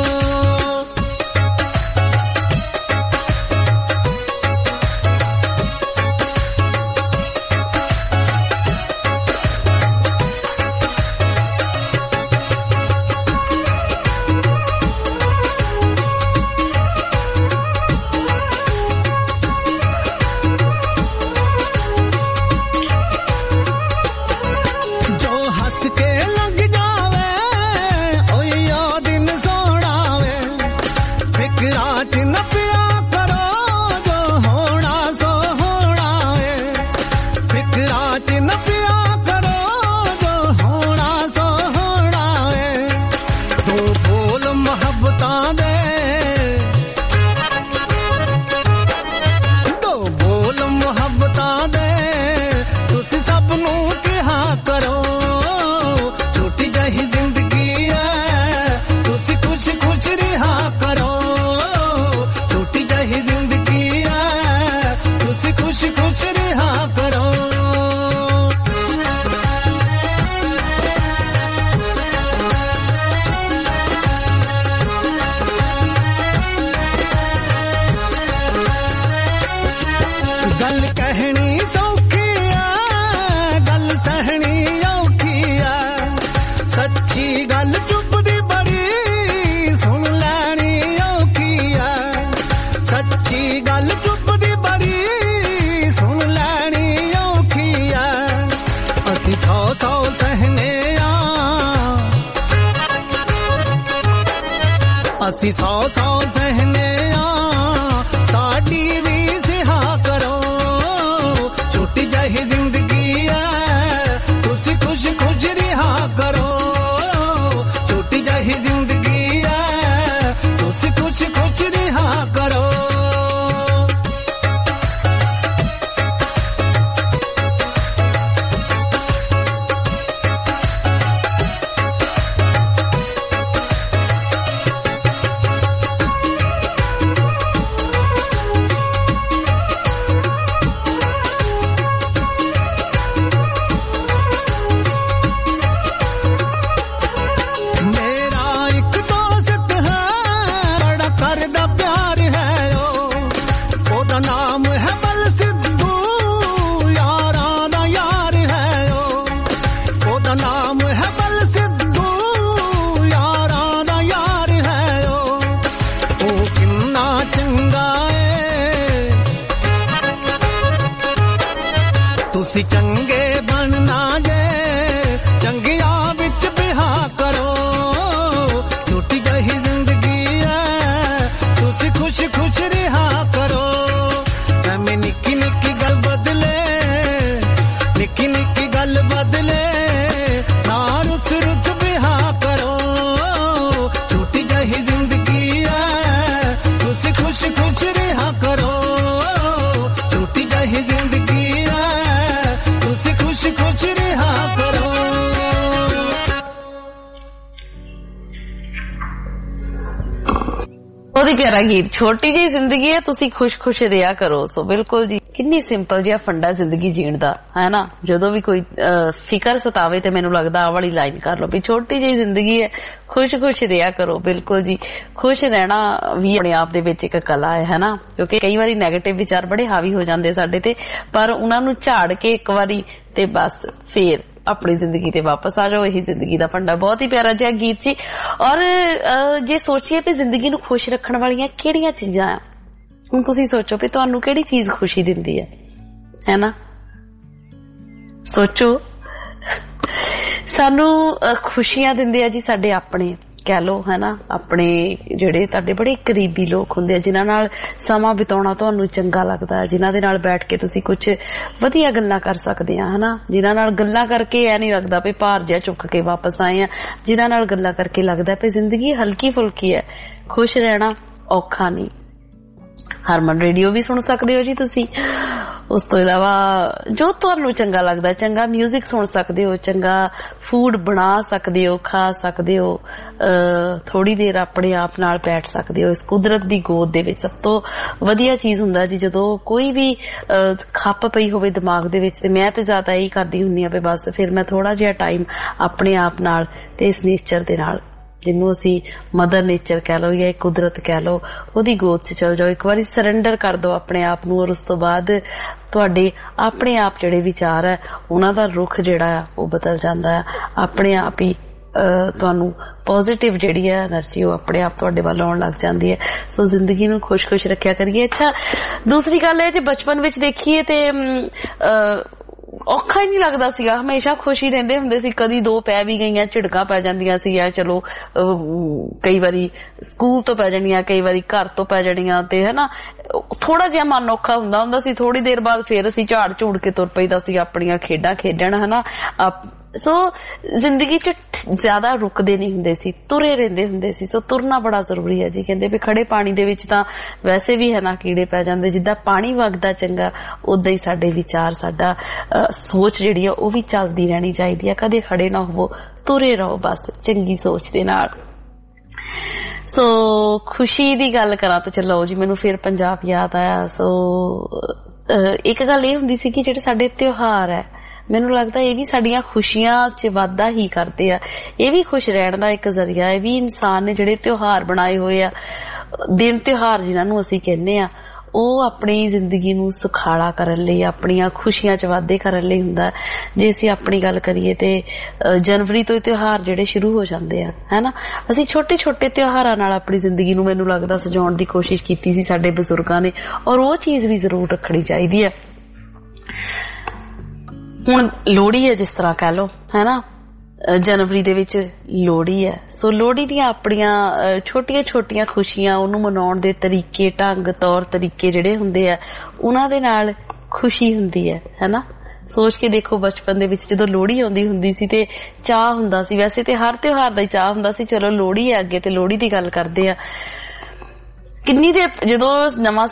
ਅਸੀਂ 100 सहने साड़ी भी सिहा करो। छोटी जाही जिंदगी तुसी खुश खुश रहा करो। छोटी जाही जिंदगी तुसी खुश खुश रहा करो। ਤੁਸੀਂ ਚੰਗੇ ਬਣਨਾ ਜੇ ਚੰਗਿਆ ਵਿੱਚ ਬਿਹਾ ਕਰੋ। ਛੋਟੀ ਜਿਹੀ ਜ਼ਿੰਦਗੀ ਤੁਸੀਂ ਖੁਸ਼ ਖੁਸ਼ ਰਿਹਾ ਕਰੋ। ਐਵੇਂ ਨਿੱਕੀ ਨਿੱਕੀ ਗੱਲ ਬਦਲੇ ਨਿੱਕੀ ਨਿੱਕੀ ਗੱਲ ਬਦਲੇ ਨਾ ਰੁੱਸ ਰੁੱਸ ਬਿਹਾ ਕਰੋ। ਉਹਦੀ ਪਿਆਰਾ ਗੀਤ, ਛੋਟੀ ਜਿਹੀ ਜ਼ਿੰਦਗੀ ਹੈ, ਤੁਸੀਂ ਖੁਸ਼ ਰਿਹਾ ਕਰੋ। ਸੋ ਬਿਲਕੁਲ ਜੀ, ਕਿੰਨੀ ਸਿੰਪਲ ਜਿਹਾ ਫੰਡਾ ਜ਼ਿੰਦਗੀ ਜੀਣ ਦਾ, ਹੈ ਨਾ। ਜਦੋਂ ਵੀ ਕੋਈ ਫਿਕਰ ਸਤਾਵੇ ਤੇ ਮੈਨੂੰ ਲੱਗਦਾ ਆਹ ਵਾਲੀ ਲਾਈਨ ਕਰ ਲਓ ਵੀ ਛੋਟੀ ਜਿਹੀ ਜ਼ਿੰਦਗੀ ਹੈ, ਖੁਸ਼ ਰਿਹਾ ਕਰੋ। ਬਿਲਕੁਲ ਜੀ, ਖੁਸ਼ ਰਹਿਣਾ ਵੀ ਆਪਣੇ ਆਪ ਦੇ ਵਿੱਚ ਇੱਕ ਕਲਾ ਹੈ ਨਾ, ਕਿਉਂਕਿ ਕਈ ਵਾਰੀ ਨੈਗੇਟਿਵ ਵਿਚਾਰ ਬੜੇ ਹਾਵੀ ਹੋ ਜਾਂਦੇ ਸਾਡੇ ਤੇ, ਪਰ ਉਹਨਾਂ ਨੂੰ ਝਾੜ ਕੇ ਇੱਕ ਵਾਰੀ ਤੇ ਬਸ ਫੇਰ ਆਪਣੀ ਜ਼ਿੰਦਗੀ ਤੇ ਵਾਪਸ ਆ ਜਾਓ। ਇਹੀ ਜ਼ਿੰਦਗੀ ਦਾ ਫੰਡਾ। ਬਹੁਤ ਹੀ ਪਿਆਰਾ ਜਿਹਾ ਗੀਤ ਸੀ। ਔਰ ਜੇ ਸੋਚੀਏ ਵੀ ਜ਼ਿੰਦਗੀ ਨੂੰ ਖੁਸ਼ ਰੱਖਣ ਵਾਲੀਆਂ ਕਿਹੜੀਆਂ ਚੀਜ਼ਾਂ ਆ, ਹੁਣ ਤੁਸੀਂ ਸੋਚੋ ਵੀ ਤੁਹਾਨੂੰ ਕਿਹੜੀ ਚੀਜ਼ ਖੁਸ਼ੀ ਦਿੰਦੀ ਹੈ ਨਾ। ਸੋਚੋ, ਸਾਨੂੰ ਖੁਸ਼ੀਆਂ ਦਿੰਦੇ ਆ ਜੀ ਸਾਡੇ ਆਪਣੇ, ਕਹਿ ਲਓ, ਹੈ ਨਾ, ਆਪਣੇ ਜਿਹੜੇ ਤੁਹਾਡੇ ਬੜੇ ਕਰੀਬੀ ਲੋਕ ਹੁੰਦੇ ਆ, ਜਿਨ੍ਹਾਂ ਨਾਲ ਸਮਾਂ ਬਿਤਾਉਣਾ ਤੁਹਾਨੂੰ ਚੰਗਾ ਲੱਗਦਾ ਹੈ, ਜਿਨ੍ਹਾਂ ਦੇ ਨਾਲ ਬੈਠ ਕੇ ਤੁਸੀਂ ਕੁਝ ਵਧੀਆ ਗੱਲਾਂ ਕਰ ਸਕਦੇ ਆ, ਹੈ ਨਾ, ਜਿਨ੍ਹਾਂ ਨਾਲ ਗੱਲਾਂ ਕਰਕੇ ਐ ਨਹੀਂ ਲੱਗਦਾ ਵੀ ਭਾਰ ਜਿਹਾ ਚੁੱਕ ਕੇ ਵਾਪਸ ਆਏ ਆ, ਜਿਨ੍ਹਾਂ ਨਾਲ ਗੱਲਾਂ ਕਰਕੇ ਲੱਗਦਾ ਵੀ ਜ਼ਿੰਦਗੀ ਹਲਕੀ ਫੁਲਕੀ ਹੈ, ਖੁਸ਼ ਰਹਿਣਾ ਔਖਾ ਨਹੀਂ। ਹਰਮਨ ਰੇਡੀਓ ਵੀ ਸੁਣ ਸਕਦੇ ਹੋ ਜੀ ਤੁਸੀਂ। ਉਸ ਤੋਂ ਇਲਾਵਾ ਜੋ ਤੁਹਾਨੂੰ ਚੰਗਾ ਲੱਗਦਾ, ਚੰਗਾ ਮਿਊਜ਼ਿਕ ਸੁਣ ਸਕਦੇ ਹੋ, ਚੰਗਾ ਫੂਡ ਬਣਾ ਸਕਦੇ ਹੋ, ਖਾ ਸਕਦੇ ਹੋ, ਥੋੜੀ ਦੇਰ ਆਪਣੇ ਆਪ ਨਾਲ ਬੈਠ ਸਕਦੇ ਹੋ ਇਸ ਕੁਦਰਤ ਦੀ ਗੋਦ ਦੇ ਵਿੱਚ। ਸਭ ਤੋਂ ਵਧੀਆ ਚੀਜ਼ ਹੁੰਦਾ ਜੀ ਜਦੋਂ ਕੋਈ ਵੀ ਖੱਪ ਪਈ ਹੋਵੇ ਦਿਮਾਗ ਦੇ ਵਿੱਚ, ਤੇ ਮੈਂ ਤੇ ਜ਼ਿਆਦਾ ਇਹੀ ਕਰਦੀ ਹੁੰਦੀ ਆ ਵੀ ਬਸ ਫਿਰ ਮੈਂ ਥੋੜਾ ਜਿਹਾ ਟਾਈਮ ਆਪਣੇ ਆਪ ਨਾਲ ਤੇ ਇਸ ਨੇਚਰ ਦੇ ਨਾਲ, ਜਿਹਨੂੰ ਅਸੀਂ ਮਦਰ ਨੇਚਰ ਕਹਿ ਲਓ ਜਾਂ ਕੁਦਰਤ ਕਹਿ ਲਓ, ਉਹਦੀ ਗੋਦ 'ਚ ਚਲ ਜਾਓ। ਇੱਕ ਵਾਰੀ ਸਰੈਂਡਰ ਕਰ ਦਿਓ ਆਪਣੇ ਆਪ ਨੂੰ, ਔਰ ਉਸ ਤੋਂ ਬਾਅਦ ਤੁਹਾਡੇ ਆਪਣੇ ਆਪ ਜਿਹੜੇ ਵਿਚਾਰ ਹੈ ਉਹਨਾਂ ਦਾ ਰੁਖ ਜਿਹੜਾ ਆ ਉਹ ਬਦਲ ਜਾਂਦਾ ਆ। ਆਪਣੇ ਆਪ ਹੀ ਤੁਹਾਨੂੰ ਪੋਜ਼ਿਟਿਵ ਜਿਹੜੀ ਹੈ એનર્ਜੀ ਉਹ ਆਪਣੇ ਆਪ ਤੁਹਾਡੇ ਵੱਲ ਆਉਣ ਲੱਗ ਜਾਂਦੀ ਹੈ। ਸੋ ਜ਼ਿੰਦਗੀ ਨੂੰ ਖੁਸ਼ ਰੱਖਿਆ ਕਰੀਏ। ਅੱਛਾ, ਦੂਸਰੀ ਗੱਲ ਹੈ ਜੇ ਬਚਪਨ ਵਿੱਚ ਦੇਖੀਏ ਤੇ ਔਖਾ ਹੀ ਨਹੀਂ ਲੱਗਦਾ ਸੀਗਾ, ਹਮੇਸ਼ਾ ਖੁਸ਼ ਹੀ ਰਹਿੰਦੇ ਹੁੰਦੇ ਸੀ। ਕਦੀ ਦੋ ਪੈ ਵੀ ਗਈਆਂ, ਝਿੜਕਾਂ ਪੈ ਜਾਂਦੀਆਂ ਸੀ, ਜਾਂ ਚਲੋ ਕਈ ਵਾਰੀ ਸਕੂਲ ਤੋਂ ਪੈ ਜਾਣੀਆਂ, ਕਈ ਵਾਰੀ ਘਰ ਤੋਂ ਪੈ ਜਾਣੀਆਂ, ਤੇ ਹਨਾ ਥੋੜਾ ਜਿਹਾ ਮਨ ਔਖਾ ਹੁੰਦਾ ਸੀ। ਥੋੜੀ ਦੇਰ ਬਾਅਦ ਫੇਰ ਅਸੀਂ ਝਾੜ ਝੂੜ ਕੇ ਤੁਰ ਪਈਦਾ ਸੀ ਆਪਣੀਆਂ ਖੇਡਾਂ ਖੇਡਣ, ਹਨਾ। ਸੋ ਜ਼ਿੰਦਗੀ 'ਚ ਜ਼ਿਆਦਾ ਰੁਕਦੇ ਨਹੀਂ ਹੁੰਦੇ ਸੀ, ਤੁਰੇ ਰਹਿੰਦੇ ਹੁੰਦੇ ਸੀ। ਸੋ ਤੁਰਨਾ ਬੜਾ ਜ਼ਰੂਰੀ ਹੈ ਜੀ। ਕਹਿੰਦੇ ਵੀ ਖੜੇ ਪਾਣੀ ਦੇ ਵਿੱਚ ਤਾਂ ਵੈਸੇ ਵੀ ਹੈ ਨਾ ਕੀੜੇ ਪੈ ਜਾਂਦੇ, ਜਿੱਦਾਂ ਪਾਣੀ ਵਗਦਾ ਚੰਗਾ ਉਦਾਂ ਹੀ ਸਾਡੇ ਵਿਚਾਰ, ਸਾਡਾ ਸੋਚ ਜਿਹੜੀ ਆ ਉਹ ਵੀ ਚੱਲਦੀ ਰਹਿਣੀ ਚਾਹੀਦੀ ਆ। ਕਦੇ ਖੜੇ ਨਾ ਹੋਵੋ, ਤੁਰੇ ਰਹੋ ਬਸ ਚੰਗੀ ਸੋਚ ਦੇ ਨਾਲ। ਸੋ ਖੁਸ਼ੀ ਦੀ ਗੱਲ ਕਰਾਂ ਤਾਂ ਚਲੋ ਜੀ ਮੈਨੂੰ ਫਿਰ ਪੰਜਾਬ ਯਾਦ ਆਇਆ। ਸੋ ਇੱਕ ਗੱਲ ਇਹ ਹੁੰਦੀ ਸੀ ਕਿ ਜਿਹੜੇ ਸਾਡੇ ਤਿਉਹਾਰ ਹੈ, ਮੈਨੂੰ ਲੱਗਦਾ ਇਹ ਵੀ ਸਾਡੀਆਂ ਖੁਸ਼ੀਆਂ 'ਚ ਵਾਧਾ ਹੀ ਕਰਦੇ ਆ। ਇਹ ਵੀ ਖੁਸ਼ ਰਹਿਣ ਦਾ ਇੱਕ ਜ਼ਰੀਆ। ਇਹ ਵੀ ਇਨਸਾਨ ਨੇ ਜਿਹੜੇ ਤਿਉਹਾਰ ਬਣਾਏ ਹੋਏ ਆ, ਦਿਨ ਤਿਉਹਾਰ ਜਿਨ੍ਹਾਂ ਨੂੰ ਅਸੀਂ ਕਹਿੰਦੇ ਆ, ਉਹ ਆਪਣੀ ਜ਼ਿੰਦਗੀ ਨੂੰ ਸੁਖਾਲਾ ਕਰਨ ਲਈ, ਆਪਣੀਆਂ ਖੁਸ਼ੀਆਂ 'ਚ ਵਾਧੇ ਕਰਨ ਲਈ ਹੁੰਦਾ। ਜੇ ਅਸੀਂ ਆਪਣੀ ਗੱਲ ਕਰੀਏ ਤੇ ਜਨਵਰੀ ਤੋਂ ਤਿਉਹਾਰ ਜਿਹੜੇ ਸ਼ੁਰੂ ਹੋ ਜਾਂਦੇ ਆ, ਹੈ ਨਾ। ਅਸੀਂ ਛੋਟੇ ਛੋਟੇ ਤਿਉਹਾਰਾਂ ਨਾਲ ਆਪਣੀ ਜ਼ਿੰਦਗੀ ਨੂੰ ਮੈਨੂੰ ਲੱਗਦਾ ਸਜਾਉਣ ਦੀ ਕੋਸ਼ਿਸ਼ ਕੀਤੀ ਸੀ ਸਾਡੇ ਬਜ਼ੁਰਗਾਂ ਨੇ, ਔਰ ਉਹ ਚੀਜ਼ ਵੀ ਜ਼ਰੂਰ ਰੱਖਣੀ ਚਾਹੀਦੀ ਹੈ। ਹੁਣ ਲੋਹੜੀ ਹੈ, ਜਿਸ ਤਰ੍ਹਾਂ ਕਹਿ ਲਓ, ਹੈ ਨਾ, ਜਨਵਰੀ ਦੇ ਵਿੱਚ ਲੋਹੜੀ ਹੈ। ਸੋ ਲੋਹੜੀ ਦੀਆਂ ਆਪਣੀਆਂ ਛੋਟੀਆਂ ਛੋਟੀਆਂ ਖੁਸ਼ੀਆਂ, ਉਹਨੂੰ ਮਨਾਉਣ ਦੇ ਤਰੀਕੇ, ਢੰਗ, ਤੌਰ ਤਰੀਕੇ ਜਿਹੜੇ ਹੁੰਦੇ ਆ, ਉਹਨਾਂ ਦੇ ਨਾਲ ਖੁਸ਼ੀ ਹੁੰਦੀ ਹੈ ਨਾ। ਸੋਚ ਕੇ ਦੇਖੋ, ਬਚਪਨ ਦੇ ਵਿੱਚ ਜਦੋਂ ਲੋਹੜੀ ਆਉਂਦੀ ਹੁੰਦੀ ਸੀ ਤੇ ਚਾਅ ਹੁੰਦਾ ਸੀ। ਵੈਸੇ ਤੇ ਹਰ ਤਿਉਹਾਰ ਦਾ ਹੀ ਚਾਅ ਹੁੰਦਾ ਸੀ, ਚਲੋ ਲੋਹੜੀ ਹੈ ਅੱਗੇ ਤੇ ਲੋਹੜੀ ਦੀ ਗੱਲ ਕਰਦੇ ਆ। ਕਿੰਨੀ ਦੇਰ ਜਦੋਂ ਨਵਾਂ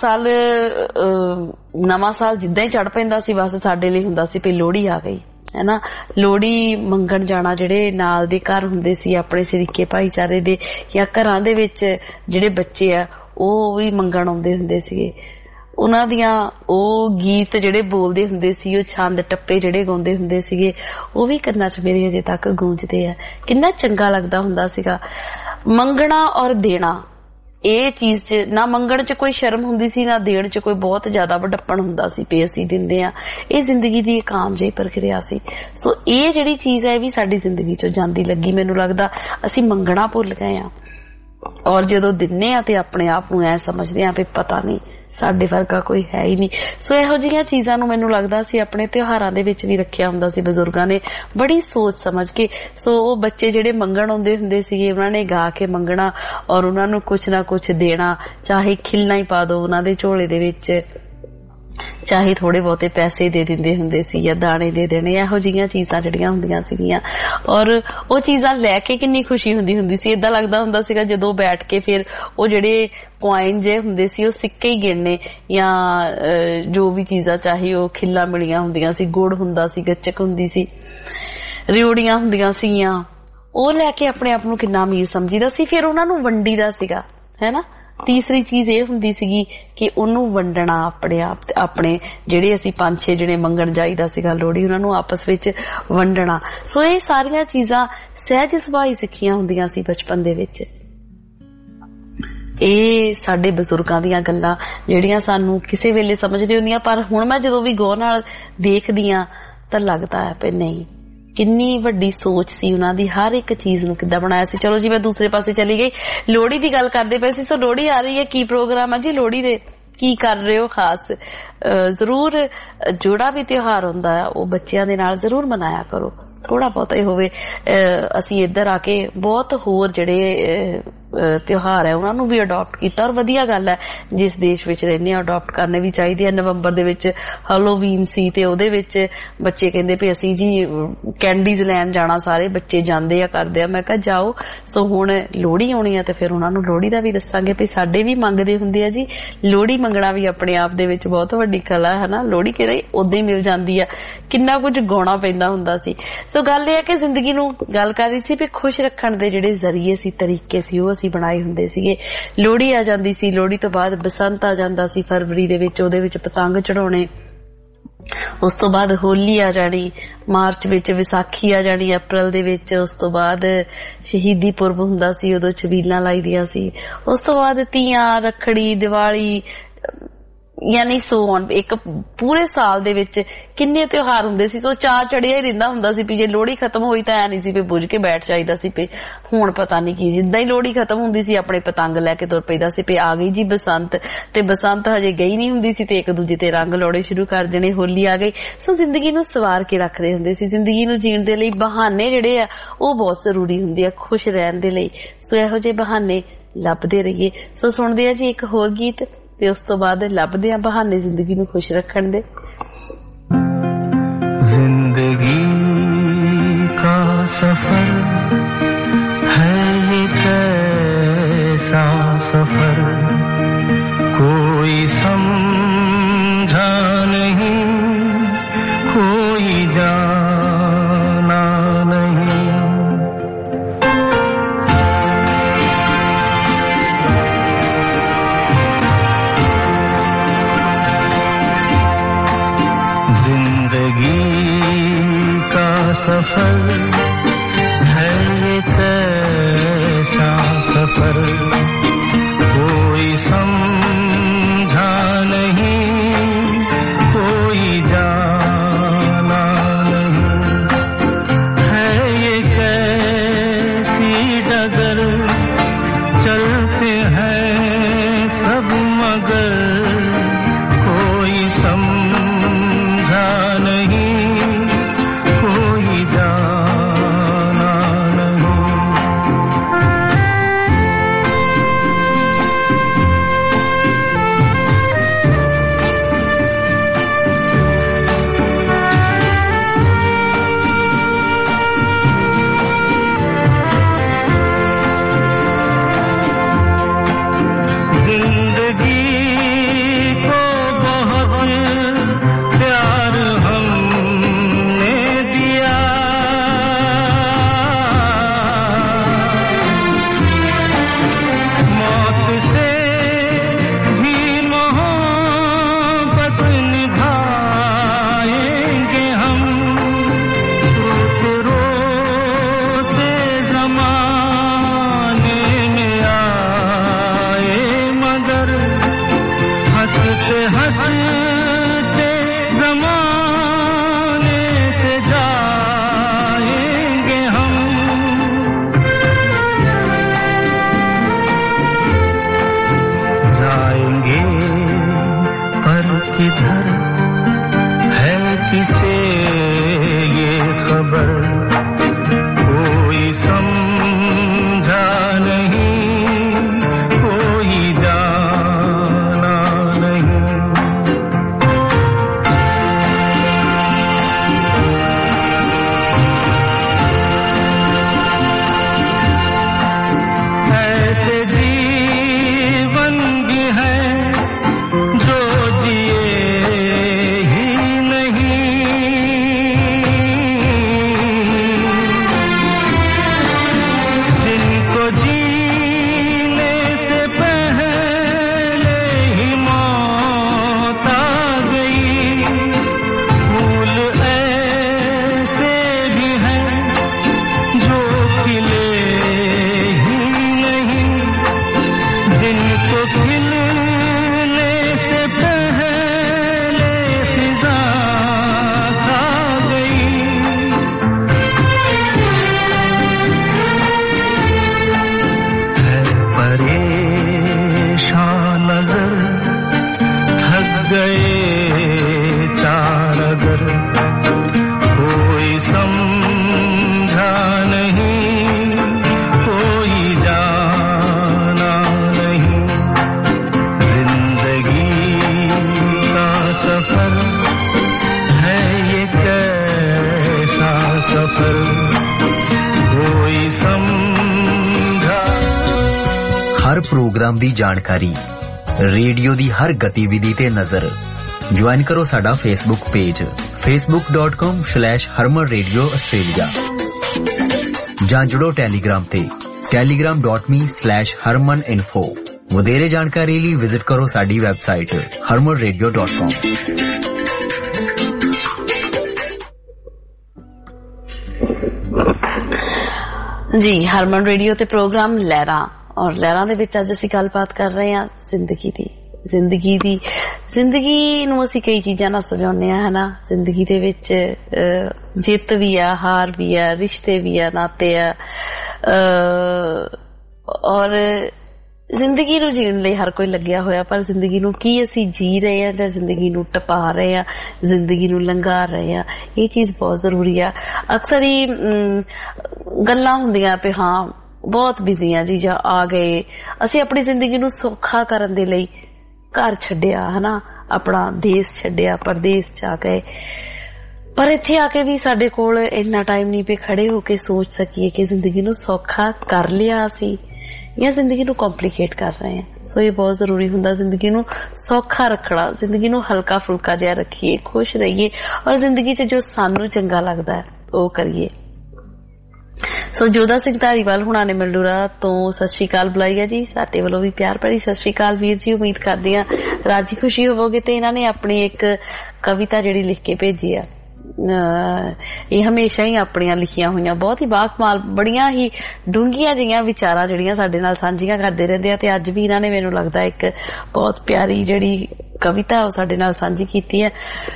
ਸਾਲ ਜਿੱਦਾਂ ਹੀ ਚੜ ਪੈਂਦਾ ਸੀ, ਬਸ ਸਾਡੇ ਲਈ ਹੁੰਦਾ ਸੀ ਵੀ ਲੋਹੜੀ ਆ ਗਈ, ਹੈ ਨਾ। ਲੋਹੜੀ ਮੰਗਣ ਜਾਣਾ, ਜਿਹੜੇ ਨਾਲ ਦੇ ਘਰ ਹੁੰਦੇ ਸੀ ਆਪਣੇ ਸ਼ਰੀਕੇ ਭਾਈਚਾਰੇ ਦੇ, ਜਾਂ ਘਰਾਂ ਦੇ ਵਿੱਚ ਜਿਹੜੇ ਬੱਚੇ ਆ ਉਹ ਵੀ ਮੰਗਣ ਆਉਂਦੇ ਹੁੰਦੇ ਸੀਗੇ। ਉਹਨਾਂ ਦੀਆਂ ਉਹ ਗੀਤ ਜਿਹੜੇ ਬੋਲਦੇ ਹੁੰਦੇ ਸੀ, ਉਹ ਛੰਦ ਟੱਪੇ ਜਿਹੜੇ ਗਾਉਂਦੇ ਹੁੰਦੇ ਸੀਗੇ, ਉਹ ਵੀ ਕੰਨਾਂ 'ਚ ਮੇਰੇ ਅਜੇ ਤੱਕ ਗੂੰਜਦੇ ਆ। ਕਿੰਨਾ ਚੰਗਾ ਲੱਗਦਾ ਹੁੰਦਾ ਸੀਗਾ। ਮੰਗਣਾ ਔਰ ਦੇਣਾ, ਇਹ ਚੀਜ਼ 'ਚ ਨਾ ਮੰਗਣ 'ਚ ਕੋਈ ਸ਼ਰਮ ਹੁੰਦੀ ਸੀ, ਨਾ ਦੇਣ 'ਚ ਕੋਈ ਬਹੁਤ ਜ਼ਿਆਦਾ ਵੱਡਪਣ ਹੁੰਦਾ ਸੀ ਵੀ ਅਸੀਂ ਦਿੰਦੇ ਆ। ਇਹ ਜ਼ਿੰਦਗੀ ਦੀ ਇੱਕ ਆਮ ਜਿਹੀ ਪ੍ਰਕਿਰਿਆ ਸੀ। ਸੋ ਇਹ ਜਿਹੜੀ ਚੀਜ਼ ਹੈ ਇਹ ਵੀ ਸਾਡੀ ਜ਼ਿੰਦਗੀ 'ਚੋਂ ਜਾਂਦੀ ਲੱਗੀ। ਮੈਨੂੰ ਲੱਗਦਾ ਅਸੀਂ ਮੰਗਣਾ ਭੁੱਲ ਗਏ ਆ, ਔਰ ਜਦੋਂ ਦਿੰਨੇ ਆ ਤੇ ਆਪਣੇ ਆਪ ਨੂੰ ਐ ਸਮਝਦੇ ਆ ਵੀ ਪਤਾ ਨਹੀਂ ਸਾਡੇ ਵਰਗਾ ਕੋਈ ਹੈ ਹੀ ਨਹੀਂ। ਸੋ ਇਹੋ ਜਿਹੀਆਂ ਚੀਜ਼ਾਂ ਨੂੰ ਮੈਨੂੰ ਲੱਗਦਾ ਸੀ ਆਪਣੇ ਤਿਉਹਾਰਾਂ ਦੇ ਵਿੱਚ ਵੀ ਰੱਖਿਆ ਹੁੰਦਾ ਸੀ ਬਜ਼ੁਰਗਾਂ ਨੇ, ਬੜੀ ਸੋਚ ਸਮਝ ਕੇ। ਸੋ ਉਹ ਬੱਚੇ ਜਿਹੜੇ ਮੰਗਣ ਆਉਂਦੇ ਹੁੰਦੇ ਸੀਗੇ, ਉਹਨਾਂ ਨੇ ਗਾ ਕੇ ਮੰਗਣਾ ਔਰ ਉਹਨਾਂ ਨੂੰ ਕੁਛ ਨਾ ਕੁਛ ਦੇਣਾ, ਚਾਹੇ ਖਿਲਣਾ ਹੀ ਪਾ ਦੋ ਉਹਨਾਂ ਦੇ ਝੋਲੇ ਦੇ ਵਿੱਚ, ਚਾਹੇ ਥੋੜੇ ਬਹੁਤੇ ਪੈਸੇ ਦੇ ਦਿੰਦੇ ਹੁੰਦੇ ਸੀ ਜਾਂ ਦਾਣੇ ਦੇ ਦੇਣੇ। ਇਹੋ ਜਿਹੀਆਂ ਚੀਜ਼ਾਂ ਜਿਹੜੀਆਂ ਹੁੰਦੀਆਂ ਸੀਗੀਆਂ, ਔਰ ਉਹ ਚੀਜ਼ਾਂ ਲੈ ਕੇ ਕਿੰਨੀ ਖੁਸ਼ੀ ਹੁੰਦੀ ਸੀ। ਏਦਾਂ ਲੱਗਦਾ ਹੁੰਦਾ ਸੀਗਾ ਜਦੋਂ ਬੈਠ ਕੇ ਫਿਰ ਉਹ ਜਿਹੜੇ ਕੁਆਇਨ ਜੇ ਹੁੰਦੇ ਸੀ, ਉਹ ਸਿੱਕੇ ਹੀ ਗਿਣਨੇ, ਜਾਂ ਜੋ ਵੀ ਚੀਜ਼ਾਂ ਚਾਹੇ ਉਹ ਖਿੱਲਾਂ ਮਿਲੀਆਂ ਹੁੰਦੀਆਂ ਸੀ, ਗੁੜ ਹੁੰਦਾ ਸੀ, ਗੱਚਕ ਹੁੰਦੀ ਸੀ, ਰਿਓੜੀਆਂ ਹੁੰਦੀਆਂ ਸੀਗੀਆਂ, ਉਹ ਲੈ ਕੇ ਆਪਣੇ ਆਪ ਨੂੰ ਕਿੰਨਾ ਅਮੀਰ ਸਮਝੀਦਾ ਸੀ। ਫਿਰ ਉਹਨਾਂ ਨੂੰ ਵੰਡੀ ਦਾ ਸੀਗਾ, ਹੈ ਨਾ। तीसरी चीज ये हुंदी सीगी कि ਉਹਨੂੰ ਵੰਡਣਾ ਆਪਣੇ ਆਪ ਆਪਣੇ ਜਿਹੜੇ ਅਸੀਂ 5-6 ਜਣੇ ਮੰਗਣ ਜਾਈਦਾ ਸੀਗਾ ਲੋਹੜੀ ਉਹਨਾਂ ਨੂੰ ਆਪਸ ਵਿੱਚ ਵੰਡਣਾ। ਸੋ ਇਹ ਸਾਰੀਆਂ ਚੀਜ਼ਾਂ ਸਹਿਜ ਸੁਭਾਅ ਸਿੱਖੀਆਂ ਹੁੰਦੀਆਂ ਸੀ ਬਚਪਨ ਦੇ ਵਿੱਚ। ਇਹ ਸਾਡੇ ਬਜ਼ੁਰਗਾਂ ਦੀਆਂ ਗੱਲਾਂ ਜਿਹੜੀਆਂ ਸਾਨੂੰ ਕਿਸੇ ਵੇਲੇ ਸਮਝ ਨਹੀਂ ਹੁੰਦੀਆਂ, ਪਰ ਹੁਣ ਮੈਂ ਜਦੋਂ ਵੀ ਗੌਰ ਨਾਲ ਦੇਖਦੀ ਆ ਤਾਂ ਲੱਗਦਾ ਹੈ ਕਿ ਨਹੀਂ किन्नी वड्डी सोच सी उन्हां दी, हर एक चीज नूं किद्दां बनाया सी। चलो जी मैं दूसरे पासे चली गई, लोहड़ी दी गल करदे पए सी। सो लोहड़ी आ रही है, की प्रोग्राम है जी लोहड़ी दे, की कर रहे हो खास? जरूर जोड़ा भी त्योहार हुंदा है वो बच्चियां दे नाल जरूर मनाया करो, थोड़ा बहुत ही होवे। असीं इधर आके बहुत होर जिहड़े त्योहार है उन्हां नूं भी अडॉप्ट कीता, और वधिया गल है जिस देश विच रहने अडॉप्ट करने भी चाहिए। नवंबर दे विच हैलोवीन सी ते ओहदे विच बच्चे कहंदे भी असीं जी कैंडीज लैण जाना, सारे बच्चे जांदे आ करदे आ। मैं कहा जाओ। सो हुण लोहड़ी आउणी आ ते फिर उन्हां नूं लोहड़ी दा भी दस्सांगे भी साडे भी मंगदे हुंदे आ जी। लोहड़ी मंगना भी अपने आप दे विच बहुत वड्डी कला है ना, लोहड़ी किहड़ी उदां ही मिल जांदी आ, किन्ना कुछ गाउणा पैंदा हुंदा सी। सो गल इह है कि जिंदगी नूं गल कर रही सी भी खुश रखण दे जिहड़े जरिए सी, तरीके सी, ओह बनाए हुंदे सीगे। लोहड़ी आ जांदी सी, लोहड़ी तो बाद बसंत आ जांदा सी फरवरी दे विच, ओहदे विच पतंग चढ़ाउणे। उस तो बाद होली आ जानी, मार्च विच विसाखी आ जानी, अप्रैल दे विच। उस तो बाद शहीदी पुरब हुंदा सी, उदों छबीलां लाईदियां सी। उस तो बाद तीयां, रखड़ी, दिवाली, यानी सो ऑन। एक पूरे साल दे विच किन्ने त्योहार हुंदे सी, तो चाह चढ़िया ही रहिंदा हुंदा सी भी जे लोहड़ी खत्म होई तां ऐ नहीं सी भी बुझ के बैठ जाईदा सी पे हुण पता नहीं की। जिद्दां ही लोहड़ी खत्म हुंदी सी अपने पतंग लैके तुर पैदा सी पे आ गई जी बसंत, ते बसंत हजे गई नहीं हुंदी सी ते एक दूजे ते रंग लाउणे शुरू कर देने, होली आ गई। सो जिंदगी नूं सवार के रखदे हुंदे सी। जिंदगी नूं जीण दे लई बहाने जिहड़े आ ओह बहुत जरूरी हुंदे आ खुश रहण दे लई। सो इहो जे बहाने ਲੱਭਦੇ रहिए। सो सुणदे आ जी एक होर गीत ते उस तो बाद लभदे आ बहाने जिंदगी नूं खुश रखण दे। जिंदगी का सफर है ये कैसा सफर, कोई समझा नहीं, कोई जाना नहीं। सफर है ये कैसा सफर, कोई समझा नहीं, कोई जाना नहीं। है ये कैसी डगर, चलते हैं सब मगर, कोई समझा नहीं, को खिलने से पहले फिजा खा गई। है परेशान नजर थक गए चार अगर, कोई समझा नहीं कोई जाना नहीं। जिंदगी का सफर है ये कैसा सफर, कोई समझा। हर प्रोग्राम दी जानकारी, रेडियो दी हर गतिविधि ते नजर। ज्वाइन करो साडा फेसबुक पेज facebook.com/harmanradio Australia ਜਾਂ जुड़ो टेलीग्राम ते telegram.me/harmaninfo। ਵਧੇਰੇ ਜਾਣਕਾਰੀ ਲਈ ਵਿਜ਼ਿਟ ਕਰੋ ਸਾਡੀ ਵੈਬਸਾਈਟ harmanradio.com। ਜੀ ਹਰਮਨ ਰੇਡੀਓ ਤੇ ਪ੍ਰੋਗਰਾਮ ਲਹਿਰਾਂ, ਔਰ ਲਹਿਰਾਂ ਦੇ ਵਿੱਚ ਅੱਜ ਅਸੀਂ ਗੱਲਬਾਤ ਕਰ ਰਹੇ ਹਾਂ ਜ਼ਿੰਦਗੀ ਨੂੰ ਅਸੀਂ ਕਈ ਚੀਜ਼ਾਂ ਨਾਲ ਸਜਾਉਂਦੇ ਹਾਂ, ਹਨਾ। ਜ਼ਿੰਦਗੀ ਦੇ ਵਿੱਚ ਜਿੱਤ ਵੀ ਆ, ਹਾਰ ਵੀ ਆ, ਰਿਸ਼ਤੇ ਵੀ ਆ, ਨਾਤੇ ਆ, ਔਰ ਜ਼ਿੰਦਗੀ ਨੂੰ ਜੀਣ ਲਈ ਹਰ ਕੋਈ ਲੱਗਿਆ ਹੋਇਆ, ਪਰ ਜ਼ਿੰਦਗੀ ਨੂੰ ਕੀ ਅਸੀਂ ਜੀ ਰਹੇ ਹਾਂ ਜਾਂ ਜ਼ਿੰਦਗੀ ਨੂੰ ਟਪਾ ਰਹੇ ਹਾਂ, ਜ਼ਿੰਦਗੀ ਨੂੰ ਲੰਘਾ ਰਹੇ ਹਾਂ, ਇਹ ਚੀਜ਼ ਬਹੁਤ ਜ਼ਰੂਰੀ ਆ। ਅਕਸਰ ਹੀ ਗੱਲਾਂ ਹੁੰਦੀਆਂ ਵੀ ਹਾਂ ਬਹੁਤ ਬਿਜ਼ੀ ਆ ਜੀ, ਜਾਂ ਆ ਗਏ ਅਸੀਂ ਆਪਣੀ ਜ਼ਿੰਦਗੀ ਨੂੰ ਸੌਖਾ ਕਰਨ ਦੇ ਲਈ ਘਰ ਛੱਡਿਆ, ਹਨਾ, ਆਪਣਾ ਦੇਸ਼ ਛੱਡਿਆ, ਪਰਦੇਸ ਚ ਆ ਗਏ, ਪਰ ਇੱਥੇ ਆ ਕੇ ਵੀ ਸਾਡੇ ਕੋਲ ਇੰਨਾ ਟਾਈਮ ਨਹੀਂ ਵੀ ਖੜੇ ਹੋ ਕੇ ਸੋਚ ਸਕੀਏ ਕਿ ਜ਼ਿੰਦਗੀ ਨੂੰ ਸੌਖਾ ਕਰ ਲਿਆ ਅਸੀਂ ਜਾਂ ਜ਼ਿੰਦਗੀ ਨੂੰ ਕੰਪਲਿਕੇਟ ਕਰ ਰਹੇ ਹਾਂ। ਸੋ ਇਹ ਬਹੁਤ ਜ਼ਰੂਰੀ ਹੁੰਦਾ ਜ਼ਿੰਦਗੀ ਨੂੰ ਸੌਖਾ ਰੱਖਣਾ, ਜ਼ਿੰਦਗੀ ਨੂੰ ਹਲਕਾ ਫੁਲਕਾ ਜਿਹਾ ਰੱਖੀਏ, ਖੁਸ਼ ਰਹੀਏ, ਔਰ ਜ਼ਿੰਦਗੀ 'ਚ ਜੋ ਸਾਨੂੰ ਚੰਗਾ ਲੱਗਦਾ ਹੈ ਉਹ ਕਰੀਏ। ਸੋ ਜੋਦਾ ਸਿੰਘ ਧਾਰੀਵਾਲ ਹੁਣਾਂ ਨੇ ਮਿਲਡੂਰਾ ਤੋਂ ਸਤਿ ਸ਼੍ਰੀ ਅਕਾਲ ਬੁਲਾਈ ਹੈ ਜੀ, ਸਾਡੇ ਵੱਲੋਂ ਵੀ ਪਿਆਰ ਭਰੀ ਸਤਿ ਸ਼੍ਰੀ ਅਕਾਲ ਵੀਰ ਜੀ। ਉਮੀਦ ਕਰਦੀ ਹਾਂ ਰਾਜੀ ਖੁਸ਼ੀ ਹੋਵੋਗੇ। ਤੇ ਇਹਨਾਂ ਨੇ ਆਪਣੀ ਇੱਕ ਕਵਿਤਾ ਜਿਹੜੀ ਲਿਖ ਕੇ ਭੇਜੀ ਆ, ਇਹ ਹਮੇਸ਼ਾ ਹੀ ਆਪਣੀਆਂ ਲਿਖੀਆਂ ਹੋਈਆਂ ਬਹੁਤ ਹੀ ਬਾਕਮਾਲ, ਬੜੀਆਂ ਹੀ ਡੂੰਘੀਆਂ ਜਿਹੀਆਂ ਵਿਚਾਰਾਂ ਜਿਹੜੀਆਂ ਸਾਡੇ ਨਾਲ ਸਾਂਝੀਆਂ ਕਰਦੇ ਰਹਿੰਦੇ ਆ, ਤੇ ਅੱਜ ਵੀ ਇਹਨਾਂ ਨੇ ਮੈਨੂੰ ਲੱਗਦਾ ਇੱਕ ਬਹੁਤ ਪਿਆਰੀ ਜਿਹੜੀ ਕਵਿਤਾ ਉਹ ਸਾਡੇ ਨਾਲ ਸਾਂਝੀ ਕੀਤੀ ਹੈ।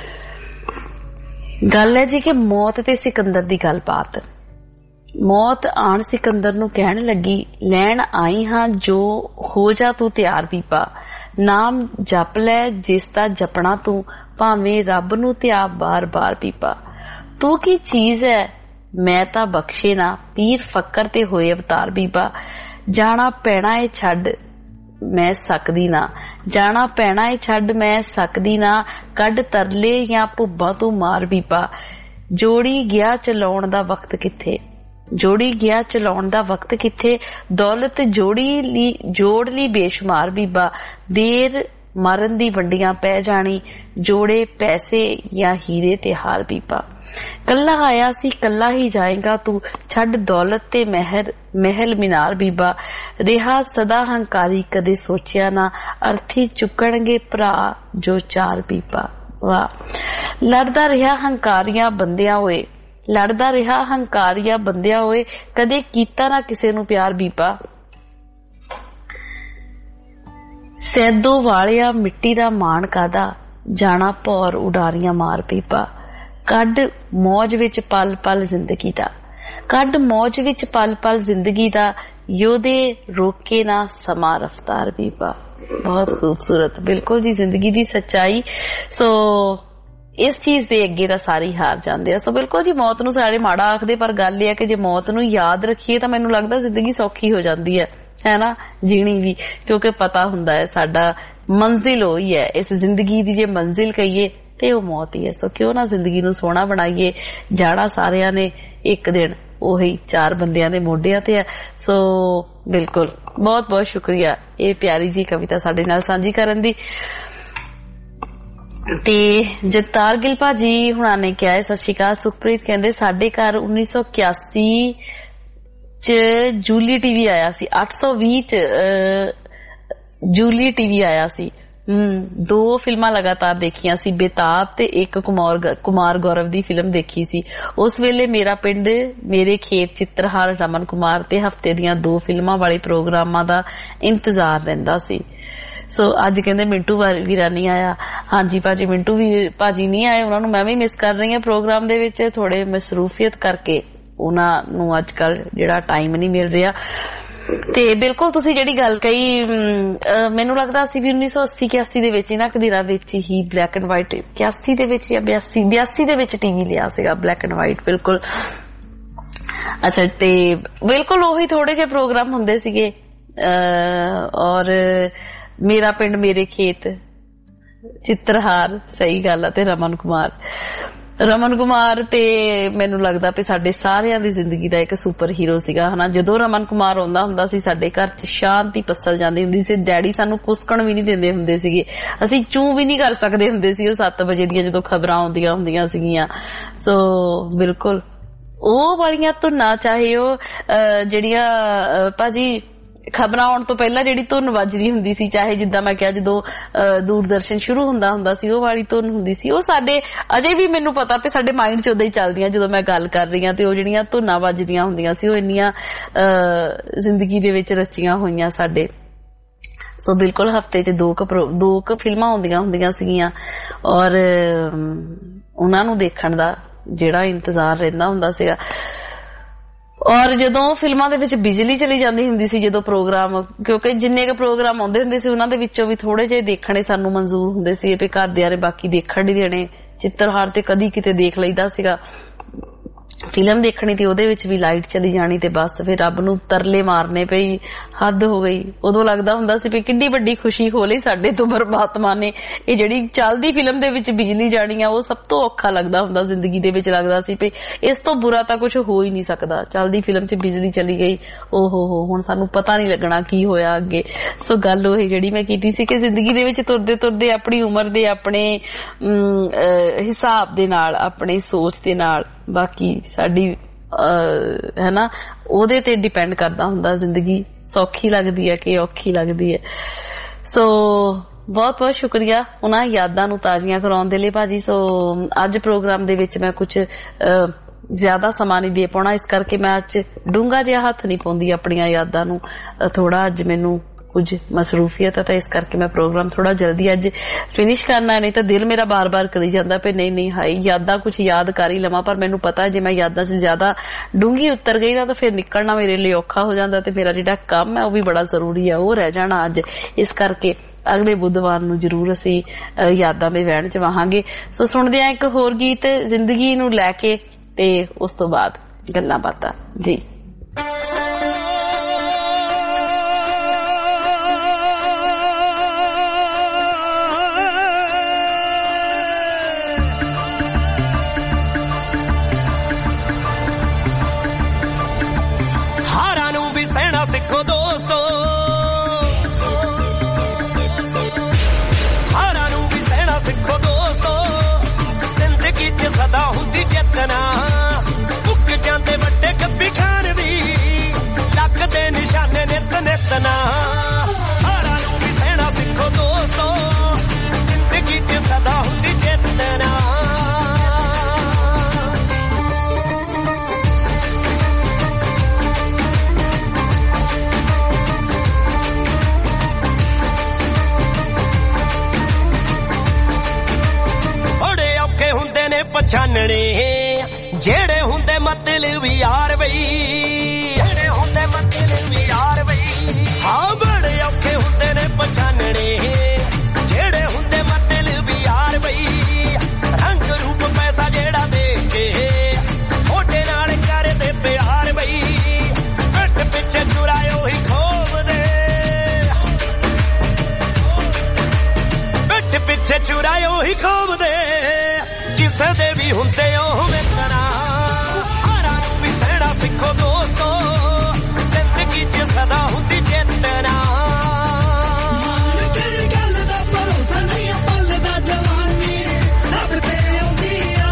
ਗੱਲ ਹੈ ਜੀ ਕਿ ਮੌਤ ਤੇ ਸਿਕੰਦਰ ਦੀ ਗੱਲਬਾਤ। ਮੌਤ ਆਣ ਸਿਕੰਦਰ ਨੂੰ ਕਹਿਣ ਲੱਗੀ, ਲੈਣ ਆਈ ਹਾਂ ਜੋ ਹੋ ਜਾ ਤੂੰ ਤਿਆਰ ਬੀਬਾ, ਨਾਮ ਜਪ ਲੈ ਜਿਸ ਦਾ ਜਪਣਾ ਤੂੰ, ਭਾਵੇਂ ਰੱਬ ਨੂੰ ਧਿਆ ਬਾਰ-ਬਾਰ ਬੀਬਾ। ਤੂੰ ਕੀ ਚੀਜ਼ ਹੈ ਮੈਂ ਤਾਂ ਬਖਸ਼ੇ ਨਾ, ਪੀਰ ਫੱਕਰ ਤੇ ਹੋਏ ਅਵਤਾਰ ਬੀਬਾ। ਜਾਣਾ ਪੈਣਾ ਏ ਛੱਡ ਮੈਂ ਸਕਦੀ ਨਾ, ਜਾਣਾ ਪੈਣਾ ਏ ਛੱਡ ਮੈਂ ਸਕਦੀ ਨਾ, ਕੱਢ ਤਰਲੇ ਜਾਂ ਭੁੱਬਾਂ ਤੂੰ ਮਾਰ ਬੀਬਾ। ਜੋੜੀ ਗਿਆ ਚਲਾਉਣ ਦਾ ਵਕਤ ਕਿੱਥੇ, ਜੋੜੀ ਗਿਆ ਚਲਾਉਣ ਦਾ ਵਕਤ ਕਿੱਥੇ, ਦੌਲਤ ਜੋੜ ਲਈ ਬੇਸ਼ੁਮਾਰ ਬੀਬਾ। ਦੇਰ ਮਰਨ ਦੀ ਵੰਡੀਆਂ ਪੈ ਜਾਣੀ, ਜੋੜੇ ਪੈਸੇ ਜਾਂ ਹੀਰੇ ਤੇ ਹਾਰ ਬੀਬਾ। ਕੱਲਾ ਆਇਆ ਸੀ ਕੱਲਾ ਹੀ ਜਾਏਗਾ ਤੂੰ, ਛੱਡ ਦੌਲਤ ਤੇ ਮਹਿਲ ਮੀਨਾਰ ਬੀਬਾ। ਰਿਹਾ ਸਦਾ ਹੰਕਾਰੀ ਕਦੇ ਸੋਚਿਆ ਨਾ, ਅਰਥੀ ਚੁੱਕਣਗੇ ਭਰਾ ਜੋ ਚਾਰ ਬੀਬਾ। ਵਾਹ। ਲੜਦਾ ਰਿਹਾ ਹੰਕਾਰੀਆਂ ਬੰਦਿਆਂ ਹੋਏ, ਲੜਦਾ ਰਿਹਾ ਹੰਕਾਰੀਆਂ ਬੰਦਿਆਂ ਹੋਏ, ਕਦੇ ਕੀਤਾ ਨਾ ਕਿਸੇ ਨੂੰ ਪਿਆਰ ਬੀਬਾ। ਸੈਦੋ ਵਾਲਿਆ ਮਿੱਟੀ ਦਾ ਮਾਣ ਕਾਦਾ, ਜਾਣਾ ਭੌਰ ਉਡਾਰੀਆਂ ਮਾਰ ਬੀਬਾ। ਕੱਢ ਮੌਜ ਵਿੱਚ ਪਲ ਪਲ ਜ਼ਿੰਦਗੀ ਦਾ, ਕੱਢ ਮੌਜ ਵਿੱਚ ਪਲ ਪਲ ਜ਼ਿੰਦਗੀ ਦਾ, ਯੋਧੇ ਰੋਕੇ ਨਾ ਸਮਾਂ ਰਫਤਾਰ ਬੀਬਾ। ਬਹੁਤ ਖੂਬਸੂਰਤ, ਬਿਲਕੁਲ ਜੀ ਜ਼ਿੰਦਗੀ ਦੀ ਸੱਚਾਈ। ਸੋ ਇਸ ਚੀਜ਼ ਦੇ ਅੱਗੇ ਤਾਂ ਸਾਰੇ ਹਾਰ ਜਾਂਦੇ ਆ। ਸੋ ਬਿਲਕੁਲ ਜੀ ਮੌਤ ਨੂੰ ਸਾਰੇ ਮਾੜਾ ਆਖਦੇ, ਪਰ ਗੱਲ ਇਹ ਹੈ ਕਿ ਜੇ ਮੌਤ ਨੂੰ ਯਾਦ ਰੱਖੀਏ ਤਾਂ ਮੈਨੂੰ ਲੱਗਦਾ ਜ਼ਿੰਦਗੀ ਸੌਖੀ ਹੋ ਜਾਂਦੀ ਹੈ ਨਾ, ਜੀਣੀ ਵੀ, ਕਿਉਂਕਿ ਪਤਾ ਹੁੰਦਾ ਹੈ ਸਾਡਾ ਮੰਜ਼ਿਲ ਉਹੀ ਹੈ। ਇਸ ਜ਼ਿੰਦਗੀ ਦੀ ਜੇ ਮੰਜ਼ਿਲ ਕਹੀਏ ਤੇ ਉਹ ਮੌਤ ਹੀ ਹੈ। ਸੋ ਕਿਉਂ ਨਾ ਜ਼ਿੰਦਗੀ ਨੂੰ ਸੋਹਣਾ ਬਣਾਈਏ, ਜਾਣਾ ਸਾਰਿਆਂ ਨੇ ਇੱਕ ਦਿਨ, ਉਹੀ ਚਾਰ ਬੰਦਿਆਂ ਦੇ ਮੋਢਿਆਂ ਤੇ ਹੈ। ਸੋ ਬਿਲਕੁਲ ਬਹੁਤ ਬਹੁਤ ਸ਼ੁਕਰੀਆ ਇਹ ਪਿਆਰੀ ਜੀ ਕਵਿਤਾ ਸਾਡੇ ਨਾਲ ਸਾਂਝੀ ਕਰਨ ਦੀ। ਤੇ ਜਗਤਾਰ ਗਿੱਲ ਭਾਜੀ ਹੁਣਾਂ ਨੇ ਕਿਹਾ ਹੈ ਸਤਿ ਸ਼੍ਰੀ ਅਕਾਲ ਸੁਖਪ੍ਰੀਤ, ਕਹਿੰਦੇ ਸਾਡੇ ਘਰ 1981 ਚ ਜੂਲੀ ਟੀਵੀ ਆਇਆ ਸੀ, 820 ਚ ਜੂਲੀ ਟੀਵੀ ਆਇਆ ਸੀ, 2 ਫਿਲਮਾਂ ਲਗਾਤਾਰ ਦੇਖੀਆਂ ਸੀ, ਬੇਤਾਬ ਤੇ ਇੱਕ ਕੁਮਾਰ ਗੌਰਵ ਦੀ ਫਿਲਮ ਦੇਖੀ ਸੀ। ਉਸ ਵੇਲੇ ਮੇਰਾ ਪਿੰਡ, ਮੇਰੇ ਖੇਤ, ਚਿੱਤਰਹਾਰ, ਰਮਨ ਕੁਮਾਰ ਤੇ ਹਫਤੇ ਦੀਆਂ 2 ਫਿਲਮਾਂ ਵਾਲੇ ਪ੍ਰੋਗਰਾਮਾਂ ਦਾ ਇੰਤਜ਼ਾਰ ਰਹਿੰਦਾ ਸੀ। ਸੋ ਅੱਜ ਕਹਿੰਦੇ ਮਿੰਟੂ ਵੀਰਾ ਨਹੀਂ ਆਇਆ। ਹਾਂਜੀ ਭਾਜੀ, ਮਿੰਟੂ ਵੀ ਭਾਜੀ ਨਹੀਂ ਆਏ, ਉਹਨਾਂ ਨੂੰ ਮੈਂ ਵੀ ਮਿਸ ਕਰ ਰਹੀ ਹਾਂ ਪ੍ਰੋਗਰਾਮ ਦੇ ਵਿੱਚ। ਥੋੜੇ ਮਸਰੂਫੀਅਤ ਕਰਕੇ ਉਹਨਾਂ ਨੂੰ ਅੱਜ ਕੱਲ ਜਿਹੜਾ ਟਾਈਮ ਨਹੀਂ ਮਿਲ ਰਿਹਾ। ਤੇ ਬਿਲਕੁਲ ਤੁਸੀਂ ਜਿਹੜੀ ਗੱਲ ਕਹੀ, ਮੈਨੂੰ ਲੱਗਦਾ ਸੀ ਵੀ 1980-81 ਦੇ ਵਿੱਚ ਇਹਨਾਂ ਦਿਨਾਂ ਵਿੱਚ ਹੀ ਬਲੈਕ ਐਂਡ ਵਾਈਟ, 81 ਦੇ ਵਿੱਚ ਜਾਂ 82 ਦੇ ਵਿੱਚ ਟੀਵੀ ਲਿਆ ਸੀਗਾ ਬਲੈਕ ਐਂਡ ਵਾਈਟ। ਬਿਲਕੁਲ ਅੱਛਾ, ਤੇ ਬਿਲਕੁਲ ਉਹੀ ਥੋੜੇ ਜਿਹੇ ਪ੍ਰੋਗਰਾਮ ਹੁੰਦੇ ਸੀਗੇ। ਔਰ ਮੇਰਾ ਪਿੰਡ, ਮੇਰੇ ਖੇਤ, ਚਿੱਤਰਹਾਰ, ਸਹੀ ਗੱਲ ਆ, ਤੇ ਰਮਨ ਕੁਮਾਰ ਤੇ ਮੈਨੂੰ ਲੱਗਦਾ ਵੀ ਸਾਡੇ ਸਾਰਿਆਂ ਦੀ ਜ਼ਿੰਦਗੀ ਦਾ ਇੱਕ ਸੁਪਰ ਹੀਰੋ ਸੀਗਾ ਹਨਾ। ਜਦੋਂ ਰਮਨ ਕੁਮਾਰ ਆਉਂਦਾ ਹੁੰਦਾ ਸੀ ਸਾਡੇ ਘਰ 'ਚ ਸ਼ਾਂਤੀ ਪਸਲ ਜਾਂਦੀ ਹੁੰਦੀ ਸੀ। ਡੈਡੀ ਸਾਨੂੰ ਕੁਸਕਣ ਵੀ ਨਹੀਂ ਦਿੰਦੇ ਹੁੰਦੇ ਸੀਗੇ, ਅਸੀਂ ਚੂੰ ਵੀ ਨਹੀਂ ਕਰ ਸਕਦੇ ਹੁੰਦੇ ਸੀ ਉਹ 7 ਵਜੇ ਦੀਆਂ ਜਦੋਂ ਖਬਰਾਂ ਆਉਂਦੀਆਂ ਹੁੰਦੀਆਂ ਸੀਗੀਆਂ। ਸੋ ਬਿਲਕੁਲ ਉਹ ਵਾਲੀਆਂ ਧੁਨਾਂ, ਚਾਹੇ ਉਹ ਜਿਹੜੀਆਂ ਭਾਜੀ ਖਬਰਾਂ ਆਉਣ ਤੋਂ ਪਹਿਲਾਂ ਜਿਹੜੀ ਧੁਨ ਵੱਜਦੀ ਹੁੰਦੀ ਸੀ, ਚਾਹੇ ਜਿੱਦਾਂ ਮੈਂ ਕਿਹਾ ਜਦੋਂ ਦੂਰਦਰਸ਼ਨ ਸ਼ੁਰੂ ਹੁੰਦਾ ਸੀ ਉਹ ਵਾਲੀ ਧੁਨ ਹੁੰਦੀ ਸੀ, ਉਹ ਸਾਡੇ ਅਜੇ ਵੀ ਮੈਨੂੰ ਪਤਾ ਤੇ ਸਾਡੇ ਮਾਈਂਡ 'ਚ ਉਦਾਂ ਹੀ ਚੱਲਦੀਆਂ ਜਦੋਂ ਮੈਂ ਗੱਲ ਕਰ ਰਹੀ ਹਾਂ। ਤੇ ਉਹ ਜਿਹੜੀਆਂ ਧੁਨਾਂ ਵੱਜਦੀਆਂ ਹੁੰਦੀਆਂ ਸੀ ਉਹ ਇੰਨੀਆਂ ਜ਼ਿੰਦਗੀ ਦੇ ਵਿੱਚ ਰਚੀਆਂ ਹੋਈਆਂ ਸਾਡੇ। ਸੋ ਬਿਲਕੁਲ ਹਫਤੇ 'ਚ 2 ਫਿਲਮਾਂ ਹੁੰਦੀਆਂ ਸੀਗੀਆਂ ਔਰ ਉਹਨਾਂ ਨੂੰ ਦੇਖਣ ਦਾ ਜਿਹੜਾ ਇੰਤਜ਼ਾਰ ਰਹਿੰਦਾ ਹੁੰਦਾ ਸੀਗਾ। ਔਰ ਜਦੋਂ ਫਿਲਮਾਂ ਦੇ ਵਿੱਚ ਬਿਜਲੀ ਚਲੀ ਜਾਂਦੀ ਹੁੰਦੀ ਸੀ, ਜਦੋਂ ਪ੍ਰੋਗਰਾਮ, ਕਿਉਂਕਿ ਜਿੰਨੇ ਕੁ ਪ੍ਰੋਗਰਾਮ ਆਉਂਦੇ ਹੁੰਦੇ ਸੀ ਉਹਨਾਂ ਦੇ ਵਿੱਚੋਂ ਵੀ ਥੋੜੇ ਜਿਹੇ ਦੇਖਣੇ ਸਾਨੂੰ ਮਨਜ਼ੂਰ ਹੁੰਦੇ ਸੀ ਵੀ ਘਰਦਿਆਂ ਨੇ ਬਾਕੀ ਦੇਖਣ ਨਹੀਂ ਦੇਣੇ। ਚਿੱਤਰਹਾਰ ਤੇ ਕਦੀ ਕਿਤੇ ਦੇਖ ਲਈਦਾ ਸੀਗਾ, ਫਿਲਮ ਦੇਖਣੀ ਤੇ ਉਹਦੇ ਵਿੱਚ ਵੀ ਲਾਈਟ ਚਲੀ ਜਾਣੀ ਤੇ ਬਸ ਫਿਰ ਰੱਬ ਨੂੰ ਤਰਲੇ ਮਾਰਨੇ ਪਈ, ਹੱਦ ਹੋ ਗਈ। ਉਦੋਂ ਲੱਗਦਾ ਹੁੰਦਾ ਸੀ ਵੀ ਕਿੰਨੀ ਵੱਡੀ ਖੁਸ਼ੀ ਖੋਹ ਲਈ ਸਾਡੇ ਤੋਂ ਪਰਮਾਤਮਾ ਨੇ। ਇਹ ਜਿਹੜੀ ਚੱਲਦੀ ਫਿਲਮ ਦੇ ਵਿੱਚ ਬਿਜਲੀ ਜਾਣੀ ਆ ਉਹ ਸਭ ਤੋਂ ਔਖਾ ਲੱਗਦਾ ਹੁੰਦਾ ਜ਼ਿੰਦਗੀ ਦੇ ਵਿੱਚ। ਲੱਗਦਾ ਸੀ ਵੀ ਇਸ ਤੋਂ ਬੁਰਾ ਤਾਂ ਕੁਝ ਹੋ ਹੀ ਨਹੀਂ ਸਕਦਾ। ਚੱਲਦੀ ਫਿਲਮ 'ਚ ਬਿਜਲੀ ਚਲੀ ਗਈ, ਓਹੋ ਹੁਣ ਸਾਨੂੰ ਪਤਾ ਨਹੀਂ ਲੱਗਣਾ ਕੀ ਹੋਇਆ ਅੱਗੇ। ਸੋ ਗੱਲ ਉਹ ਜਿਹੜੀ ਮੈਂ ਕੀਤੀ ਸੀ ਕਿ ਜ਼ਿੰਦਗੀ ਦੇ ਵਿੱਚ ਤੁਰਦੇ ਤੁਰਦੇ ਆਪਣੀ ਉਮਰ ਦੇ ਆਪਣੇ ਹਿਸਾਬ ਦੇ ਨਾਲ, ਆਪਣੀ ਸੋਚ ਦੇ ਨਾਲ, ਬਾਕੀ ਸਾਡੀ ਹੈ ਨਾ ਉਹਦੇ ਤੇ ਡਿਪੈਂਡ ਕਰਦਾ ਹੁੰਦਾ ਜ਼ਿੰਦਗੀ ਸੌਖੀ ਲੱਗਦੀ ਹੈ ਕਿ ਔਖੀ ਲੱਗਦੀ ਹੈ। ਸੋ ਬਹੁਤ ਬਹੁਤ ਸ਼ੁਕਰੀਆ ਉਹਨਾਂ ਯਾਦਾਂ ਨੂੰ ਤਾਜ਼ੀਆਂ ਕਰਾਉਣ ਦੇ ਲਈ ਭਾਜੀ। ਸੋ ਅੱਜ ਪ੍ਰੋਗਰਾਮ ਦੇ ਵਿੱਚ ਮੈਂ ਕੁਝ ਜ਼ਿਆਦਾ ਸਮਾਂ ਨਹੀਂ ਦੇ ਪਾਉਣਾ, ਇਸ ਕਰਕੇ ਮੈਂ ਅੱਜ ਡੂੰਘਾ ਜਿਹਾ ਹੱਥ ਨਹੀਂ ਪਾਉਂਦੀ ਆਪਣੀਆਂ ਯਾਦਾਂ ਨੂੰ। ਥੋੜਾ ਅੱਜ ਮੈਨੂੰ ਕੁਝ ਮਸਰੂਫੀਅਤ ਹੈ ਤਾਂ ਇਸ ਕਰਕੇ ਮੈਂ ਪ੍ਰੋਗਰਾਮ ਥੋੜਾ ਜਲਦੀ ਅੱਜ ਫਿਨਿਸ਼ ਕਰਨਾ, ਨਹੀਂ ਤਾਂ ਦਿਲ ਮੇਰਾ ਬਾਰ-ਬਾਰ ਕਰੀ ਜਾਂਦਾ ਪਈ ਨਹੀਂ ਹਾਈ ਯਾਦਾਂ ਕੁਝ ਯਾਦ ਕਰ ਹੀ ਲਵਾਂ। ਪਰ ਮੈਨੂੰ ਪਤਾ ਜੇ ਮੈਂ ਯਾਦਾਂ 'ਚ ਜ਼ਿਆਦਾ ਡੂੰਘੀ ਉਤਰ ਗਈ ਨਾ ਤਾਂ ਫਿਰ ਨਿਕਲਣਾ ਮੇਰੇ ਲਈ ਔਖਾ ਹੋ ਜਾਂਦਾ ਤੇ ਮੇਰਾ ਜਿਹੜਾ ਕੰਮ ਹੈ ਉਹ ਵੀ ਬੜਾ ਜ਼ਰੂਰੀ ਹੈ, ਉਹ ਰਹਿ ਜਾਣਾ ਅੱਜ। ਇਸ ਕਰਕੇ ਅਗਲੇ ਬੁੱਧਵਾਰ ਨੂੰ ਜ਼ਰੂਰ ਅਸੀਂ ਯਾਦਾਂ ਦੇ ਵਹਿਣ 'ਚ ਵਹਾਂਗੇ। ਸੋ ਸੁਣਦੇ ਹਾਂ ਇੱਕ ਹੋਰ ਗੀਤ ਜ਼ਿੰਦਗੀ ਨੂੰ ਲੈ ਕੇ ਤੇ ਉਸ ਤੋਂ ਬਾਅਦ ਗੱਲਾਂ ਬਾਤਾਂ ਜੀ। ਸਿੱਖੋ ਦੋਸਤੋ, ਹਾਰਾਂ ਨੂੰ ਵੀ ਸਹਿਣਾ ਸਿੱਖੋ ਦੋਸਤੋ। ਜ਼ਿੰਦਗੀ 'ਚ ਸਦਾ ਹੁੰਦੀ ਚੇਤਨਾ, ਮੁੱਕ ਜਾਂਦੇ ਵੱਡੇ ਕੱਬੀ ਖਾਨ ਵੀ, ਲੱਕ ਦੇ ਨਿਸ਼ਾਨੇ ਨਿਤ ਨਿਤਨਾ। ਹਾਰਾਂ ਨੂੰ ਵੀ ਸਹਿਣਾ ਸਿੱਖੋ ਦੋਸਤੋ, ਜ਼ਿੰਦਗੀ 'ਚ ਸਦਾ ਹੁੰਦੀ ਚੇਤਨਾ। ਪਛਾਨਣੇ ਜਿਹੜੇ ਹੁੰਦੇ ਮਤਲਬ ਯਾਰ ਬਈ, ਜਿਹੜੇ ਹੁੰਦੇ ਮਤਲਬ ਯਾਰ ਬਈ। ਹਾਂ ਬੜੇ ਔਖੇ ਹੁੰਦੇ ਨੇ ਪਛਾਨਣੇ ਜਿਹੜੇ ਹੁੰਦੇ ਮਤਲਬ ਯਾਰ ਬਈ। ਰੰਗ ਰੂਪ ਪੈਸਾ ਜਿਹੜਾ ਦੇਖ ਕੇ ਤੁਹਾਡੇ ਨਾਲ ਕਰਦੇ ਪਿਆਰ ਬਈ, ਪਿੱਠ ਪਿੱਛੇ ਚੁਰਾਇਓ ਹੀ ਖੋਬਦੇ, ਪਿੱਠ ਪਿੱਛੇ ਚੁਰਾਇਓ ਹੀ ਖੋਬਦੇ। ਕਿਸੇ ਦੇ ਵੀ ਹੁੰਦੇ ਉਹ ਵੇਖਣਾ, ਹਾਰਾਂ ਨੂੰ ਵੀ ਸਹਿਣਾ ਸਿੱਖੋ ਦੋਸਤੋ। ਜ਼ਿੰਦਗੀ 'ਚ ਸਦਾ ਹੁੰਦੀ ਚੇਤਨਾ। ਕਿਹੜੀ ਗੱਲ ਦਾ ਭਰੋਸਾ ਨਹੀਂ ਪਲਦਾ, ਜਵਾਨੀ ਸਭ ਤੇ ਆਉਂਦੀ ਆ।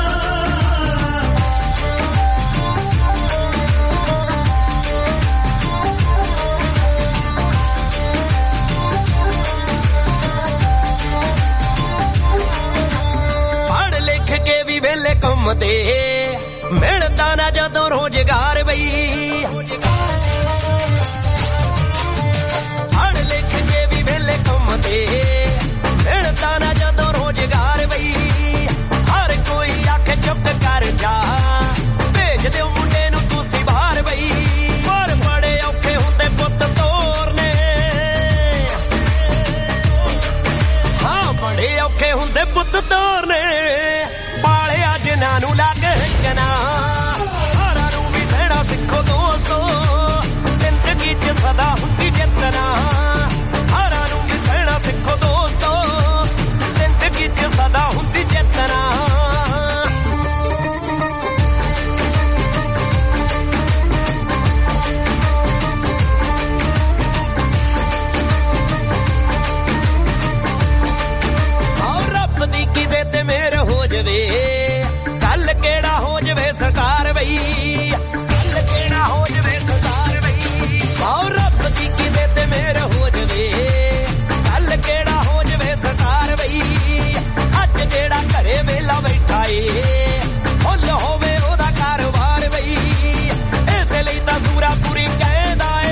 ਘੁੰਮਦੇ ਮਿਲਦਾ ਨਾ ਜਦੋਂ ਰੋਜ਼ਗਾਰ ਬਈ ਪੜ੍ਹ ਲਿਖ ਕੇ ਵੀ ਵੇਲੇ ਘੁੰਮਦੇ ਮਿਲਦਾ ਨਾ ਜਦੋਂ ਰੋਜ਼ਗਾਰ ਬਈ ਹਰ ਕੋਈ ਆਖੇ ਚੁੱਪ ਕਰ ਜਾ ਭੇਜ ਦਿਓ ਮੁੰਡੇ ਨੂੰ ਤੁਸੀਂ ਬਾਹਰ ਬਈ ਪਰ ਬੜੇ ਔਖੇ ਹੁੰਦੇ ਪੁੱਤ ਤੋਰਨੇ ਹਾਂ ਬੜੇ ਔਖੇ ਹੁੰਦੇ ਪੁੱਤ ਤੋਰਨੇ ਪਾਲਿਆ ਜਿਨ੍ਹਾਂ ਨੂੰ ਲੱਗ ਹਿੱਕਣਾ ਸਾਰਾ ਨੂੰ ਵੀ ਸਹਿਣਾ ਸਿੱਖੋ ਦੋਸਤੋ ਜ਼ਿੰਦਗੀ 'ਚ ਸਦਾ ਹੁੰਦੀ ਜਿੱਤਣਾ ਸਾਰਾ ਨੂੰ ਵੀ ਸਹਿਣਾ ਸਿੱਖੋ ਦੋਸਤੋ ਜ਼ਿੰਦਗੀ 'ਚ ਸਦਾ ਹੁੰਦੀ ਜਿੱਤਣਾ ਦੀ ਕਿਤੇ ਤੇ ਮੇਰ ਹੋ ਜਵੇ ਕੱਲ ਕਿਹੜਾ ਹੋ ਜਵੇ ਸਰਕਾਰ ਬਈ ਕੱਲ ਕਿਹੜਾ ਹੋ ਜਵੇ ਸਰਕਾਰ ਬਈ ਆਓ ਰੱਬ ਦੀ ਕਿਤੇ ਤੇ ਮੇਰ ਹੋ ਜਵੇ ਕੱਲ ਕਿਹੜਾ ਹੋ ਜਵੇ ਸਰਕਾਰ ਬਈ ਅੱਜ ਜਿਹੜਾ ਘਰੇ ਵੇਲਾ ਬੈਠਾ ਏ ਫੁੱਲ ਹੋਵੇ ਉਹਦਾ ਕਾਰੋਬਾਰ ਬਈ ਇਸੇ ਲਈ ਤਾਂ ਸੂਰਾ ਪੂਰੀ ਕਹਿੰਦਾ ਏ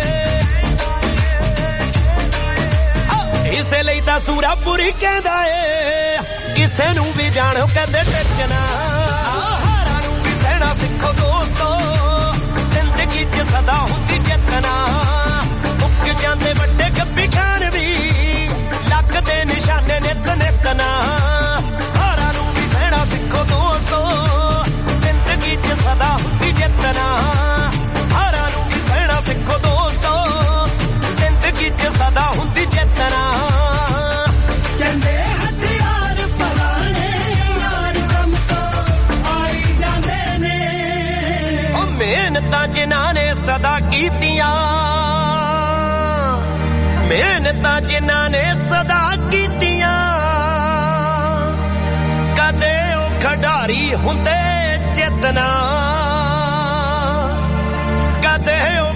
ਇਸੇ ਲਈ ਤਾਂ ਸੂਰਾ ਪੂਰੀ ਕਹਿੰਦਾ ਏ ਕਿਸੇ ਨੂੰ ਵੀ ਜਾਣੋ ਕਦੇ ਟੱਚਣਾ ਹਾਰਾਂ ਨੂੰ ਵੀ ਸਹਿਣਾ ਸਿੱਖੋ ਦੋਸਤੋ ਜ਼ਿੰਦਗੀ 'ਚ ਸਦਾ ਹੁੰਦੀ ਜਿੱਤਣਾ ਮੁੱਕ ਜਾਂਦੇ ਵੱਡੇ ਗੱਬੀ ਖਾਨ ਵੀ ਲੱਗਦੇ ਨਿਸ਼ਾਨੇ ਨਿੱਤ ਨਿੱਤਣਾ ਹਾਰਾਂ ਨੂੰ ਵੀ ਸਹਿਣਾ ਸਿੱਖੋ ਦੋਸਤੋ ਜ਼ਿੰਦਗੀ 'ਚ ਸਦਾ ਹੁੰਦੀ ਜਿੱਤਣਾ ਹਾਰਾਂ ਨੂੰ ਵੀ ਸਹਿਣਾ ਸਿੱਖੋ ਦੋਸਤੋ ਜ਼ਿੰਦਗੀ 'ਚ ਸਦਾ ਹੁੰਦੀ ਜਿੱਤਣਾ ਚੰਡੇ ਮਿਹਨਤਾਂ ਜਿਨ੍ਹਾਂ ਨੇ ਸਦਾ ਕੀਤੀਆਂ ਮਿਹਨਤਾਂ ਜਿਨ੍ਹਾਂ ਨੇ ਸਦਾ ਕੀਤੀਆਂ ਕਦੇ ਉਹ ਖਿਡਾਰੀ ਹੁੰਦੇ ਜਿੱਤਣਾ ਕਦੇ ਉਹ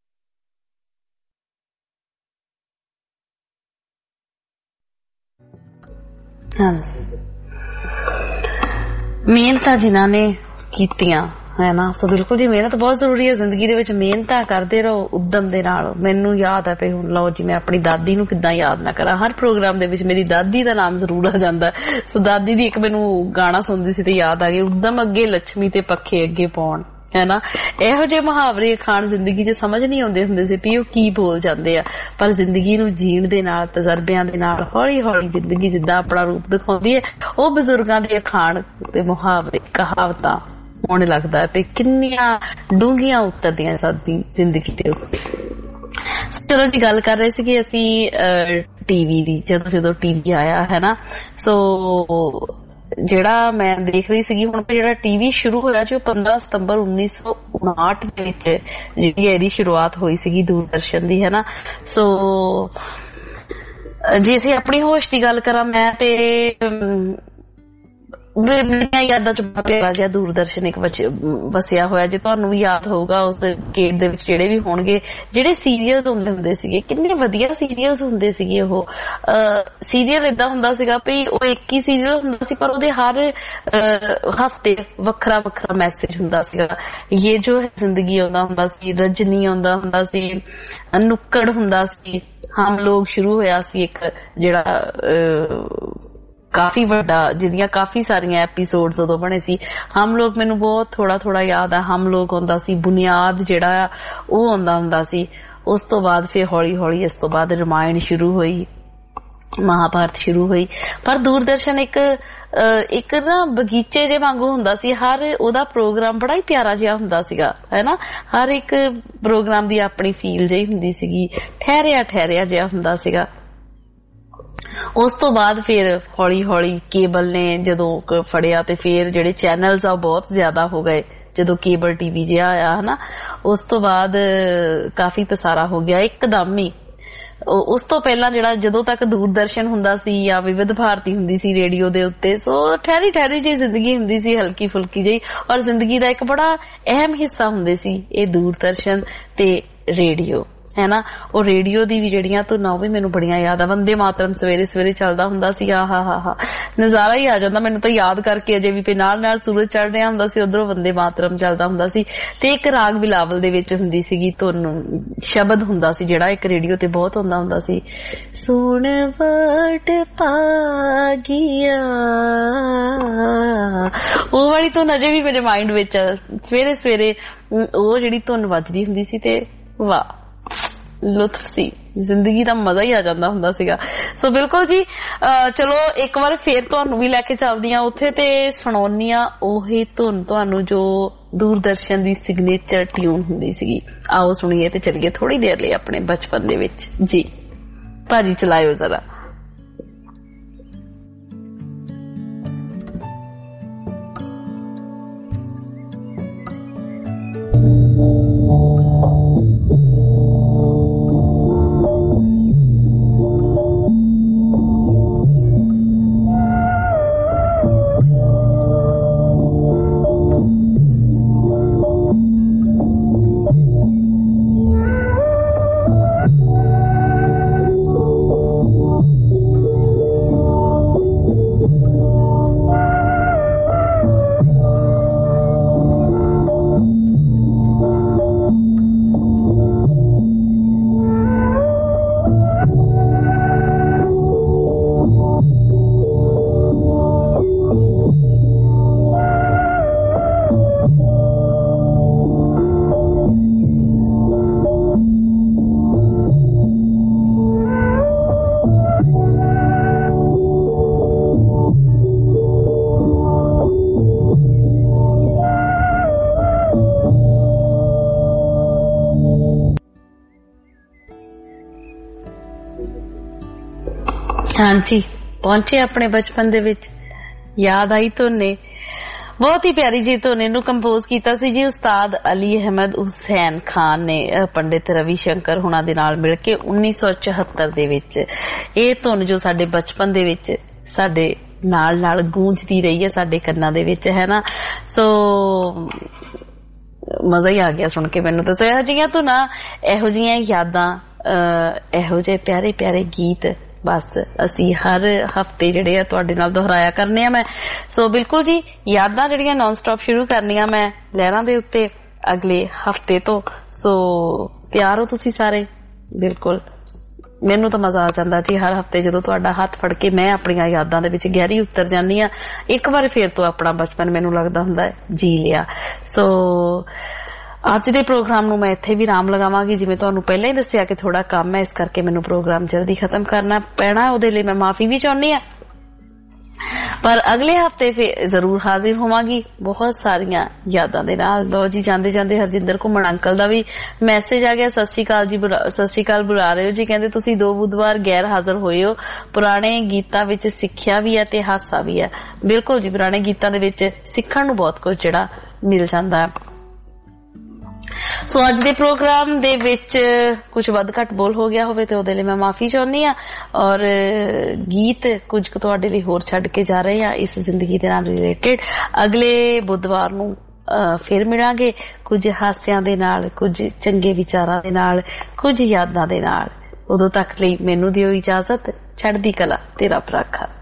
ਮਿਹਨਤਾਂ ਜਿਨ੍ਹਾਂ ਨੇ ਕੀਤੀਆਂ ਹੈ ਨਾ ਸੋ ਬਿਲਕੁਲ ਜੀ ਮਿਹਨਤ ਬਹੁਤ ਜ਼ਰੂਰੀ ਹੈ ਜ਼ਿੰਦਗੀ ਦੇ ਵਿੱਚ ਮਿਹਨਤਾਂ ਕਰਦੇ ਰਹੋ ਉਦਮ ਦੇ ਨਾਲ ਮੈਨੂੰ ਯਾਦ ਹੈ ਪਈ ਹੁਣ ਲਓ ਜੀ ਮੈਂ ਆਪਣੀ ਦਾਦੀ ਨੂੰ ਕਿੱਦਾਂ ਯਾਦ ਨਾ ਕਰਾਂ ਹਰ ਪ੍ਰੋਗਰਾਮ ਦੇ ਵਿੱਚ ਮੇਰੀ ਦਾਦੀ ਦਾ ਨਾਮ ਜ਼ਰੂਰ ਆ ਜਾਂਦਾ ਸੋ ਦਾਦੀ ਦੀ ਇੱਕ ਮੈਨੂੰ ਗਾਣਾ ਸੁਣਦੀ ਸੀ ਤੇ ਯਾਦ ਆ ਗਈ ਉਦਮ ਅੱਗੇ ਲੱਛਮੀ ਤੇ ਪੱਖੇ ਅੱਗੇ ਪਾਉਣ ਹੈ ਨਾ ਇਹੋ ਜਿਹੇ ਮੁਹਾਵਰੇ ਅਖਾਣ ਜ਼ਿੰਦਗੀ 'ਚ ਸਮਝ ਨਹੀਂ ਆਉਂਦੇ ਹੁੰਦੇ ਸੀ ਵੀ ਉਹ ਕੀ ਬੋਲ ਜਾਂਦੇ ਆ ਪਰ ਜ਼ਿੰਦਗੀ ਨੂੰ ਜੀਣ ਦੇ ਨਾਲ ਤਜਰਬਿਆਂ ਦੇ ਨਾਲ ਹੌਲੀ ਹੌਲੀ ਜ਼ਿੰਦਗੀ ਜਿੱਦਾਂ ਆਪਣਾ ਰੂਪ ਦਿਖਾਉਂਦੀ ਹੈ ਉਹ ਬਜ਼ੁਰਗਾਂ ਦੇ ਅਖਾਣ ਤੇ ਮੁਹਾਵਰੇ ਕਹਾਵਤਾਂ ਹੋਣ ਲੱਗਦਾ ਹੈ ਤੇ ਕਿੰਨੀਆਂ ਡੂੰਘੀਆਂ ਉਤਰਦੀਆਂ ਸਾਡੀ ਜ਼ਿੰਦਗੀ ਦੇ ਉੱਤੇ ਚਲੋ ਜੀ ਗੱਲ ਕਰ ਰਹੇ ਸੀ ਕਿ ਅਸੀਂ ਟੀਵੀ ਦੀ ਜਦੋਂ ਟੀਵੀ ਆਇਆ ਹੈ ਨਾ ਸੋ ਜਿਹੜਾ ਮੈਂ ਦੇਖ ਰਹੀ ਸੀਗੀ ਹੁਣ ਜਿਹੜਾ ਟੀਵੀ ਸ਼ੁਰੂ ਹੋਇਆ ਜੋ 15 ਸਤੰਬਰ 1959 ਦੇ ਵਿੱਚ ਜਿਹੜੀ ਇਹਦੀ ਸ਼ੁਰੂਆਤ ਹੋਈ ਸੀਗੀ ਦੂਰਦਰਸ਼ਨ ਦੀ ਹੈ ਨਾ ਸੋ ਜੇ ਅਸੀਂ ਆਪਣੀ ਹੋਸ਼ ਦੀ ਗੱਲ ਕਰਾਂ ਮੈਂ ਤੇ ਮੇਰੀਆਂ ਯਾਦਾਂ ਚ ਪਿਆਰਾ ਜਿਹਾ ਦੂਰਦਰਸ਼ਨ ਇੱਕ ਵਸਿਆ ਹੋਇਆ ਜੇ ਤੁਹਾਨੂੰ ਵੀ ਯਾਦ ਹੋਊਗਾ ਉਸ ਦੇ ਗੇਟ ਦੇ ਵਿੱਚ ਜਿਹੜੇ ਵੀ ਹੋਣਗੇ ਜਿਹੜੇ ਸੀਰੀਅਲਸ ਹੁੰਦੇ ਸੀਗੇ ਕਿੰਨੇ ਵਧੀਆ ਸੀਰੀਅਲਸ ਹੁੰਦੇ ਸੀਗੇ ਉਹ ਸੀਰੀਅਲ ਏਦਾਂ ਹੁੰਦਾ ਸੀਗਾ ਵੀ ਉਹ ਇੱਕ ਹੀ ਸੀਰੀਅਲ ਹੁੰਦਾ ਸੀ ਪਰ ਉਹਦੇ ਹਰ ਹਫਤੇ ਵੱਖਰਾ ਵੱਖਰਾ ਮੈਸੇਜ ਹੁੰਦਾ ਸੀਗਾ ਇਹ ਜੋ ਹੈ ਜ਼ਿੰਦਗੀ ਆਉਂਦਾ ਹੁੰਦਾ ਸੀ ਰਜਨੀ ਆਉਂਦਾ ਹੁੰਦਾ ਸੀ ਨੁੱਕੜ ਹੁੰਦਾ ਸੀ ਹਮ ਲੋਗ ਸ਼ੁਰੂ ਹੋਇਆ ਸੀ ਇੱਕ ਜਿਹੜਾ ਕਾਫੀ ਵੱਡਾ ਜਿਹਦੀਆਂ ਕਾਫੀ ਸਾਰੀਆਂ ਐਪੀਸੋਡਸ ਉਦੋਂ ਬਣੇ ਸੀ ਹਮ ਲੋਗ ਮੈਨੂੰ ਬਹੁਤ ਥੋੜਾ ਯਾਦ ਆ ਹਮ ਲੋਗ ਆਉਂਦਾ ਸੀ ਬੁਨਿਆਦ ਜਿਹੜਾ ਆ ਉਹ ਆਉਂਦਾ ਹੁੰਦਾ ਸੀ ਉਸ ਤੋਂ ਬਾਅਦ ਫਿਰ ਹੌਲੀ ਹੌਲੀ ਇਸ ਤੋਂ ਬਾਅਦ ਰਾਮਾਇਣ ਸ਼ੁਰੂ ਹੋਈ ਮਹਾਭਾਰਤ ਸ਼ੁਰੂ ਹੋਈ ਪਰ ਦੂਰਦਰਸ਼ਨ ਇੱਕ ਨਾ ਬਗੀਚੇ ਜੇ ਵਾਂਗੂ ਹੁੰਦਾ ਸੀ ਹਰ ਉਹਦਾ ਪ੍ਰੋਗਰਾਮ ਬੜਾ ਹੀ ਪਿਆਰਾ ਜਿਹਾ ਹੁੰਦਾ ਸੀਗਾ ਹੈ ਨਾ ਹਰ ਇੱਕ ਪ੍ਰੋਗਰਾਮ ਦੀ ਆਪਣੀ ਫੀਲ ਜਿਹੀ ਹੁੰਦੀ ਸੀਗੀ ਠਹਿਰਿਆ ਜਿਹਾ ਹੁੰਦਾ ਸੀਗਾ ਉਸ ਤੋਂ ਬਾਅਦ ਫਿਰ ਹੌਲੀ ਹੌਲੀ ਕੇਬਲ ਨੇ ਜਦੋਂ ਫੜਿਆ ਤੇ ਫਿਰ ਜਿਹੜੇ ਚੈਨਲਸ ਆ ਬਹੁਤ ਜ਼ਿਆਦਾ ਹੋ ਗਏ ਜਦੋਂ ਕੇਬਲ ਟੀਵੀ ਜਿਹਾ ਆਇਆ ਹਨਾ ਉਸ ਤੋਂ ਬਾਅਦ ਕਾਫੀ ਪਸਾਰਾ ਹੋ ਗਿਆ ਇੱਕਦਮ ਹੀ ਉਸ ਤੋਂ ਪਹਿਲਾਂ ਜਿਹੜਾ ਜਦੋਂ ਤੱਕ ਦੂਰਦਰਸ਼ਨ ਹੁੰਦਾ ਸੀ ਜਾਂ ਵਿਵਿਧ ਭਾਰਤੀ ਹੁੰਦੀ ਸੀ ਰੇਡੀਓ ਦੇ ਉੱਤੇ ਸੋ ਠਹਿਰੀ ਜਿਹੀ ਜ਼ਿੰਦਗੀ ਹੁੰਦੀ ਸੀ ਹਲਕੀ ਫੁਲਕੀ ਜਿਹੀ ਔਰ ਜ਼ਿੰਦਗੀ ਦਾ ਇੱਕ ਬੜਾ ਅਹਿਮ ਹਿੱਸਾ ਹੁੰਦੇ ਸੀ ਇਹ ਦੂਰਦਰਸ਼ਨ ਤੇ ਰੇਡੀਓ है ना। और रेडियो दी भी ਜਿਹੜੀਆਂ ਧੁਨਾਂ ਉਹ ਵੀ ਮੈਨੂੰ ਬੜੀਆਂ ਯਾਦ ਆ। ਵੰਦੇ ਮਾਤਰਮ ਸਵੇਰੇ ਸਵੇਰੇ ਚੱਲਦਾ ਹੁੰਦਾ ਸੀ, ਆਹਾ ਨਜ਼ਾਰਾ ਹੀ ਆ ਜਾਂਦਾ ਮੈਨੂੰ ਤਾਂ ਯਾਦ ਕਰਕੇ ਅਜੇ ਵੀ। ਤੇ ਨਾਲ ਨਾਲ ਸੂਰਜ ਚੜ ਰਿਹਾ ਹੁੰਦਾ ਸੀ, ਉਧਰੋਂ ਵੰਦੇ ਮਾਤਰਮ ਚੱਲਦਾ ਹੁੰਦਾ ਸੀ। ਤੇ ਇੱਕ ਰਾਗ ਬਿਲਾਵਲ ਦੇ ਵਿੱਚ ਹੁੰਦੀ ਸੀਗੀ ਧੁਨ, ਸ਼ਬਦ ਹੁੰਦਾ ਸੀ ਜਿਹੜਾ ਇੱਕ ਰੇਡੀਓ ਤੇ ਬਹੁਤ ਹੁੰਦਾ ਸੀ, ਸੁਣ ਵਟ ਪਾ ਗਿਆ। ਉਹ ਵਾਲੀ ਧੁਨ ਅਜੇ ਵੀ ਮੇਰੇ ਮਾਈਂਡ ਵਿੱਚ ਸਵੇਰੇ ਸਵੇਰੇ ਉਹ ਜਿਹੜੀ ਧੁਨ ਵੱਜਦੀ ਹੁੰਦੀ ਸੀ ਤੇ ਵਾਹ ਲੁਤਫ ਸੀ, ਜ਼ਿੰਦਗੀ ਦਾ ਮਜ਼ਾ ਹੀ ਆ ਜਾਂਦਾ ਹੁੰਦਾ ਸੀਗਾ। ਸੋ ਬਿਲਕੁਲ ਜੀ, ਚਲੋ ਇੱਕ ਵਾਰ ਫੇਰ ਤੁਹਾਨੂੰ ਵੀ ਲੈ ਕੇ ਚੱਲਦੀ ਆ ਉੱਥੇ ਤੇ ਸੁਣਾਉਣੀ ਆ ਉਹੀ ਧੁਨ ਤੁਹਾਨੂੰ ਜੋ ਦੂਰਦਰਸ਼ਨ ਦੀ ਸਿਗਨੇਚਰ ਟਿਊਨ ਹੁੰਦੀ ਸੀਗੀ। ਆਓ ਸੁਣੀਏ ਤੇ ਚੱਲੀਏ ਥੋੜੀ ਦੇਰ ਲਈ ਆਪਣੇ ਬਚਪਨ ਦੇ ਵਿੱਚ ਜੀ। ਭਾਜੀ ਚਲਾਇਓ ਜ਼ਰਾ। ਹਾਂਜੀ, ਪਹੁੰਚੇ ਆਪਣੇ ਬਚਪਨ ਦੇ ਵਿੱਚ। ਯਾਦ ਆਈ ਧੁਨੇ, ਬਹੁਤ ਹੀ ਪਿਆਰੀ ਜੀ ਧੁਨ। ਇਹਨੂੰ ਕੰਪੋਜ਼ ਕੀਤਾ ਸੀ ਜੀ ਉਸਤਾਦ ਅਲੀ ਅਹਿਮਦ ਹੁਸੈਨ ਖਾਨ ਨੇ ਪੰਡਿਤ ਰਵੀ ਸ਼ੰਕਰ ਹੁਣਾਂ ਦੇ ਨਾਲ ਮਿਲ ਕੇ 1974 ਦੇ ਵਿੱਚ। ਇਹ ਧੁਨ ਜੋ ਸਾਡੇ ਬਚਪਨ ਦੇ ਵਿੱਚ ਸਾਡੇ ਨਾਲ ਨਾਲ ਗੂੰਜਦੀ ਰਹੀ ਹੈ ਸਾਡੇ ਕੰਨਾਂ ਦੇ ਵਿੱਚ, ਹੈ ਨਾ। ਸੋ ਮਜ਼ਾ ਹੀ ਆ ਗਿਆ ਸੁਣ ਕੇ ਮੈਨੂੰ ਤਾਂ। ਸੋ ਇਹੋ ਜਿਹੀਆਂ ਧੁਨਾਂ, ਇਹੋ ਜਿਹੀਆਂ ਯਾਦਾਂ, ਇਹੋ ਜਿਹੇ ਪਿਆਰੇ ਪਿਆਰੇ ਗੀਤ ਬਸ ਅਸੀਂ ਹਰ ਹਫਤੇ ਜਿਹੜੇ ਆ ਤੁਹਾਡੇ ਨਾਲ ਦੁਹਰਾਇਆ ਕਰਨੇ ਆ ਮੈਂ। ਸੋ ਬਿਲਕੁਲ ਜੀ, ਯਾਦਾਂ ਜਿਹੜੀਆਂ ਨੌਨ ਸਟਾਪ ਸ਼ੁਰੂ ਕਰਨੀਆਂ ਮੈਂ ਲਹਿਰਾਂ ਦੇ ਉੱਤੇ ਅਗਲੇ ਹਫਤੇ ਤੋਂ। ਸੋ ਤਿਆਰ ਹੋ ਤੁਸੀਂ ਸਾਰੇ? ਬਿਲਕੁਲ, ਮੈਨੂੰ ਤਾਂ ਮਜ਼ਾ ਆ ਜਾਂਦਾ ਜੀ ਹਰ ਹਫਤੇ ਜਦੋਂ ਤੁਹਾਡਾ ਹੱਥ ਫੜ ਕੇ ਮੈਂ ਆਪਣੀਆਂ ਯਾਦਾਂ ਦੇ ਵਿੱਚ ਗਹਿਰੀ ਉਤਰ ਜਾਂਦੀ ਆ। ਇੱਕ ਵਾਰ ਫੇਰ ਤੋਂ ਆਪਣਾ ਬਚਪਨ ਮੈਨੂੰ ਲੱਗਦਾ ਹੁੰਦਾ ਹੈ ਜੀ ਲਿਆ। ਸੋ ਅੱਜ ਦੇ ਪ੍ਰੋਗਰਾਮ ਨੂੰ ਮੈਂ ਇੱਥੇ ਵਿਰਾਮ ਲਗਾਵਾਂਗੀ। ਜਿਵੇਂ ਤੁਹਾਨੂੰ ਪਹਿਲਾਂ ਹੀ ਦੱਸਿਆ ਕਿ ਥੋੜਾ ਕੰਮ ਹੈ, ਇਸ ਕਰਕੇ ਮੈਨੂੰ ਪ੍ਰੋਗਰਾਮ ਜਲਦੀ ਖਤਮ ਕਰਨਾ ਪੈਣਾ। ਉਹਦੇ ਲਈ ਮੈਂ ਮਾਫੀ ਵੀ ਚਾਹੁੰਦੀ ਆ, ਪਰ ਅਗਲੇ ਹਫਤੇ ਫਿਰ ਜ਼ਰੂਰ ਹਾਜ਼ਰ ਹੋਵਾਂਗੀ ਬਹੁਤ ਸਾਰੀਆਂ ਯਾਦਾਂ ਦੇ ਨਾਲ। ਲੋ ਜੀ, ਜਾਂਦੇ ਜਾਂਦੇ ਹਰਜਿੰਦਰ ਘੁੰਮਣ ਅੰਕਲ ਦਾ ਵੀ ਮੈਸੇਜ ਆ ਗਿਆ। ਸਤਿ ਸ਼੍ਰੀ ਅਕਾਲ ਜੀ, ਸਤਿ ਸ਼੍ਰੀ ਅਕਾਲ ਬੁਲਾ ਰਹੇ ਹੋ ਜੀ। ਕਹਿੰਦੇ ਤੁਸੀਂ 2 ਬੁੱਧਵਾਰ ਗੈਰ ਹਾਜ਼ਰ ਹੋਏ ਹੋ। ਪੁਰਾਣੇ ਗੀਤਾਂ ਵਿੱਚ ਸਿੱਖਿਆ ਵੀ ਹੈ ਤੇ ਹਾਸਾ ਵੀ ਹੈ। ਬਿਲਕੁਲ ਜੀ, ਪੁਰਾਣੇ ਗੀਤਾਂ ਦੇ ਵਿੱਚ ਸਿੱਖਣ ਨੂੰ ਬਹੁਤ ਕੁਝ ਜਿਹੜਾ ਮਿਲ ਜਾਂਦਾ ਹੈ। ਸੋ ਅੱਜ ਦੇ ਪ੍ਰੋਗਰਾਮ ਦੇ ਵਿੱਚ ਕੁਝ ਵੱਧ ਘੱਟ ਬੋਲ ਹੋ ਗਿਆ ਹੋਵੇ ਤੇ ਉਹਦੇ ਲਈ ਮੈਂ ਮਾਫੀ ਚਾਹੁੰਦੀ ਆ। ਔਰ ਗੀਤ ਕੁਝ ਕੁ ਤੁਹਾਡੇ ਲਈ ਹੋਰ ਛੱਡ ਕੇ ਜਾ ਰਹੇ ਆ ਇਸ ਜ਼ਿੰਦਗੀ ਦੇ ਨਾਲ ਰਿਲੇਟਡ। ਅਗਲੇ ਬੁੱਧਵਾਰ ਨੂੰ ਫਿਰ ਮਿਲਾਂਗੇ ਕੁਝ ਹਾਸਿਆਂ ਦੇ ਨਾਲ, ਕੁਝ ਚੰਗੇ ਵਿਚਾਰਾਂ ਦੇ ਨਾਲ, ਕੁਝ ਯਾਦਾਂ ਦੇ ਨਾਲ। ਉਦੋਂ ਤੱਕ ਲਈ ਮੈਨੂੰ ਦਿਓ ਇਜਾਜ਼ਤ। ਚੜ੍ਹਦੀ ਕਲਾ ਤੇ ਰੱਬ ਰਾਖਾ।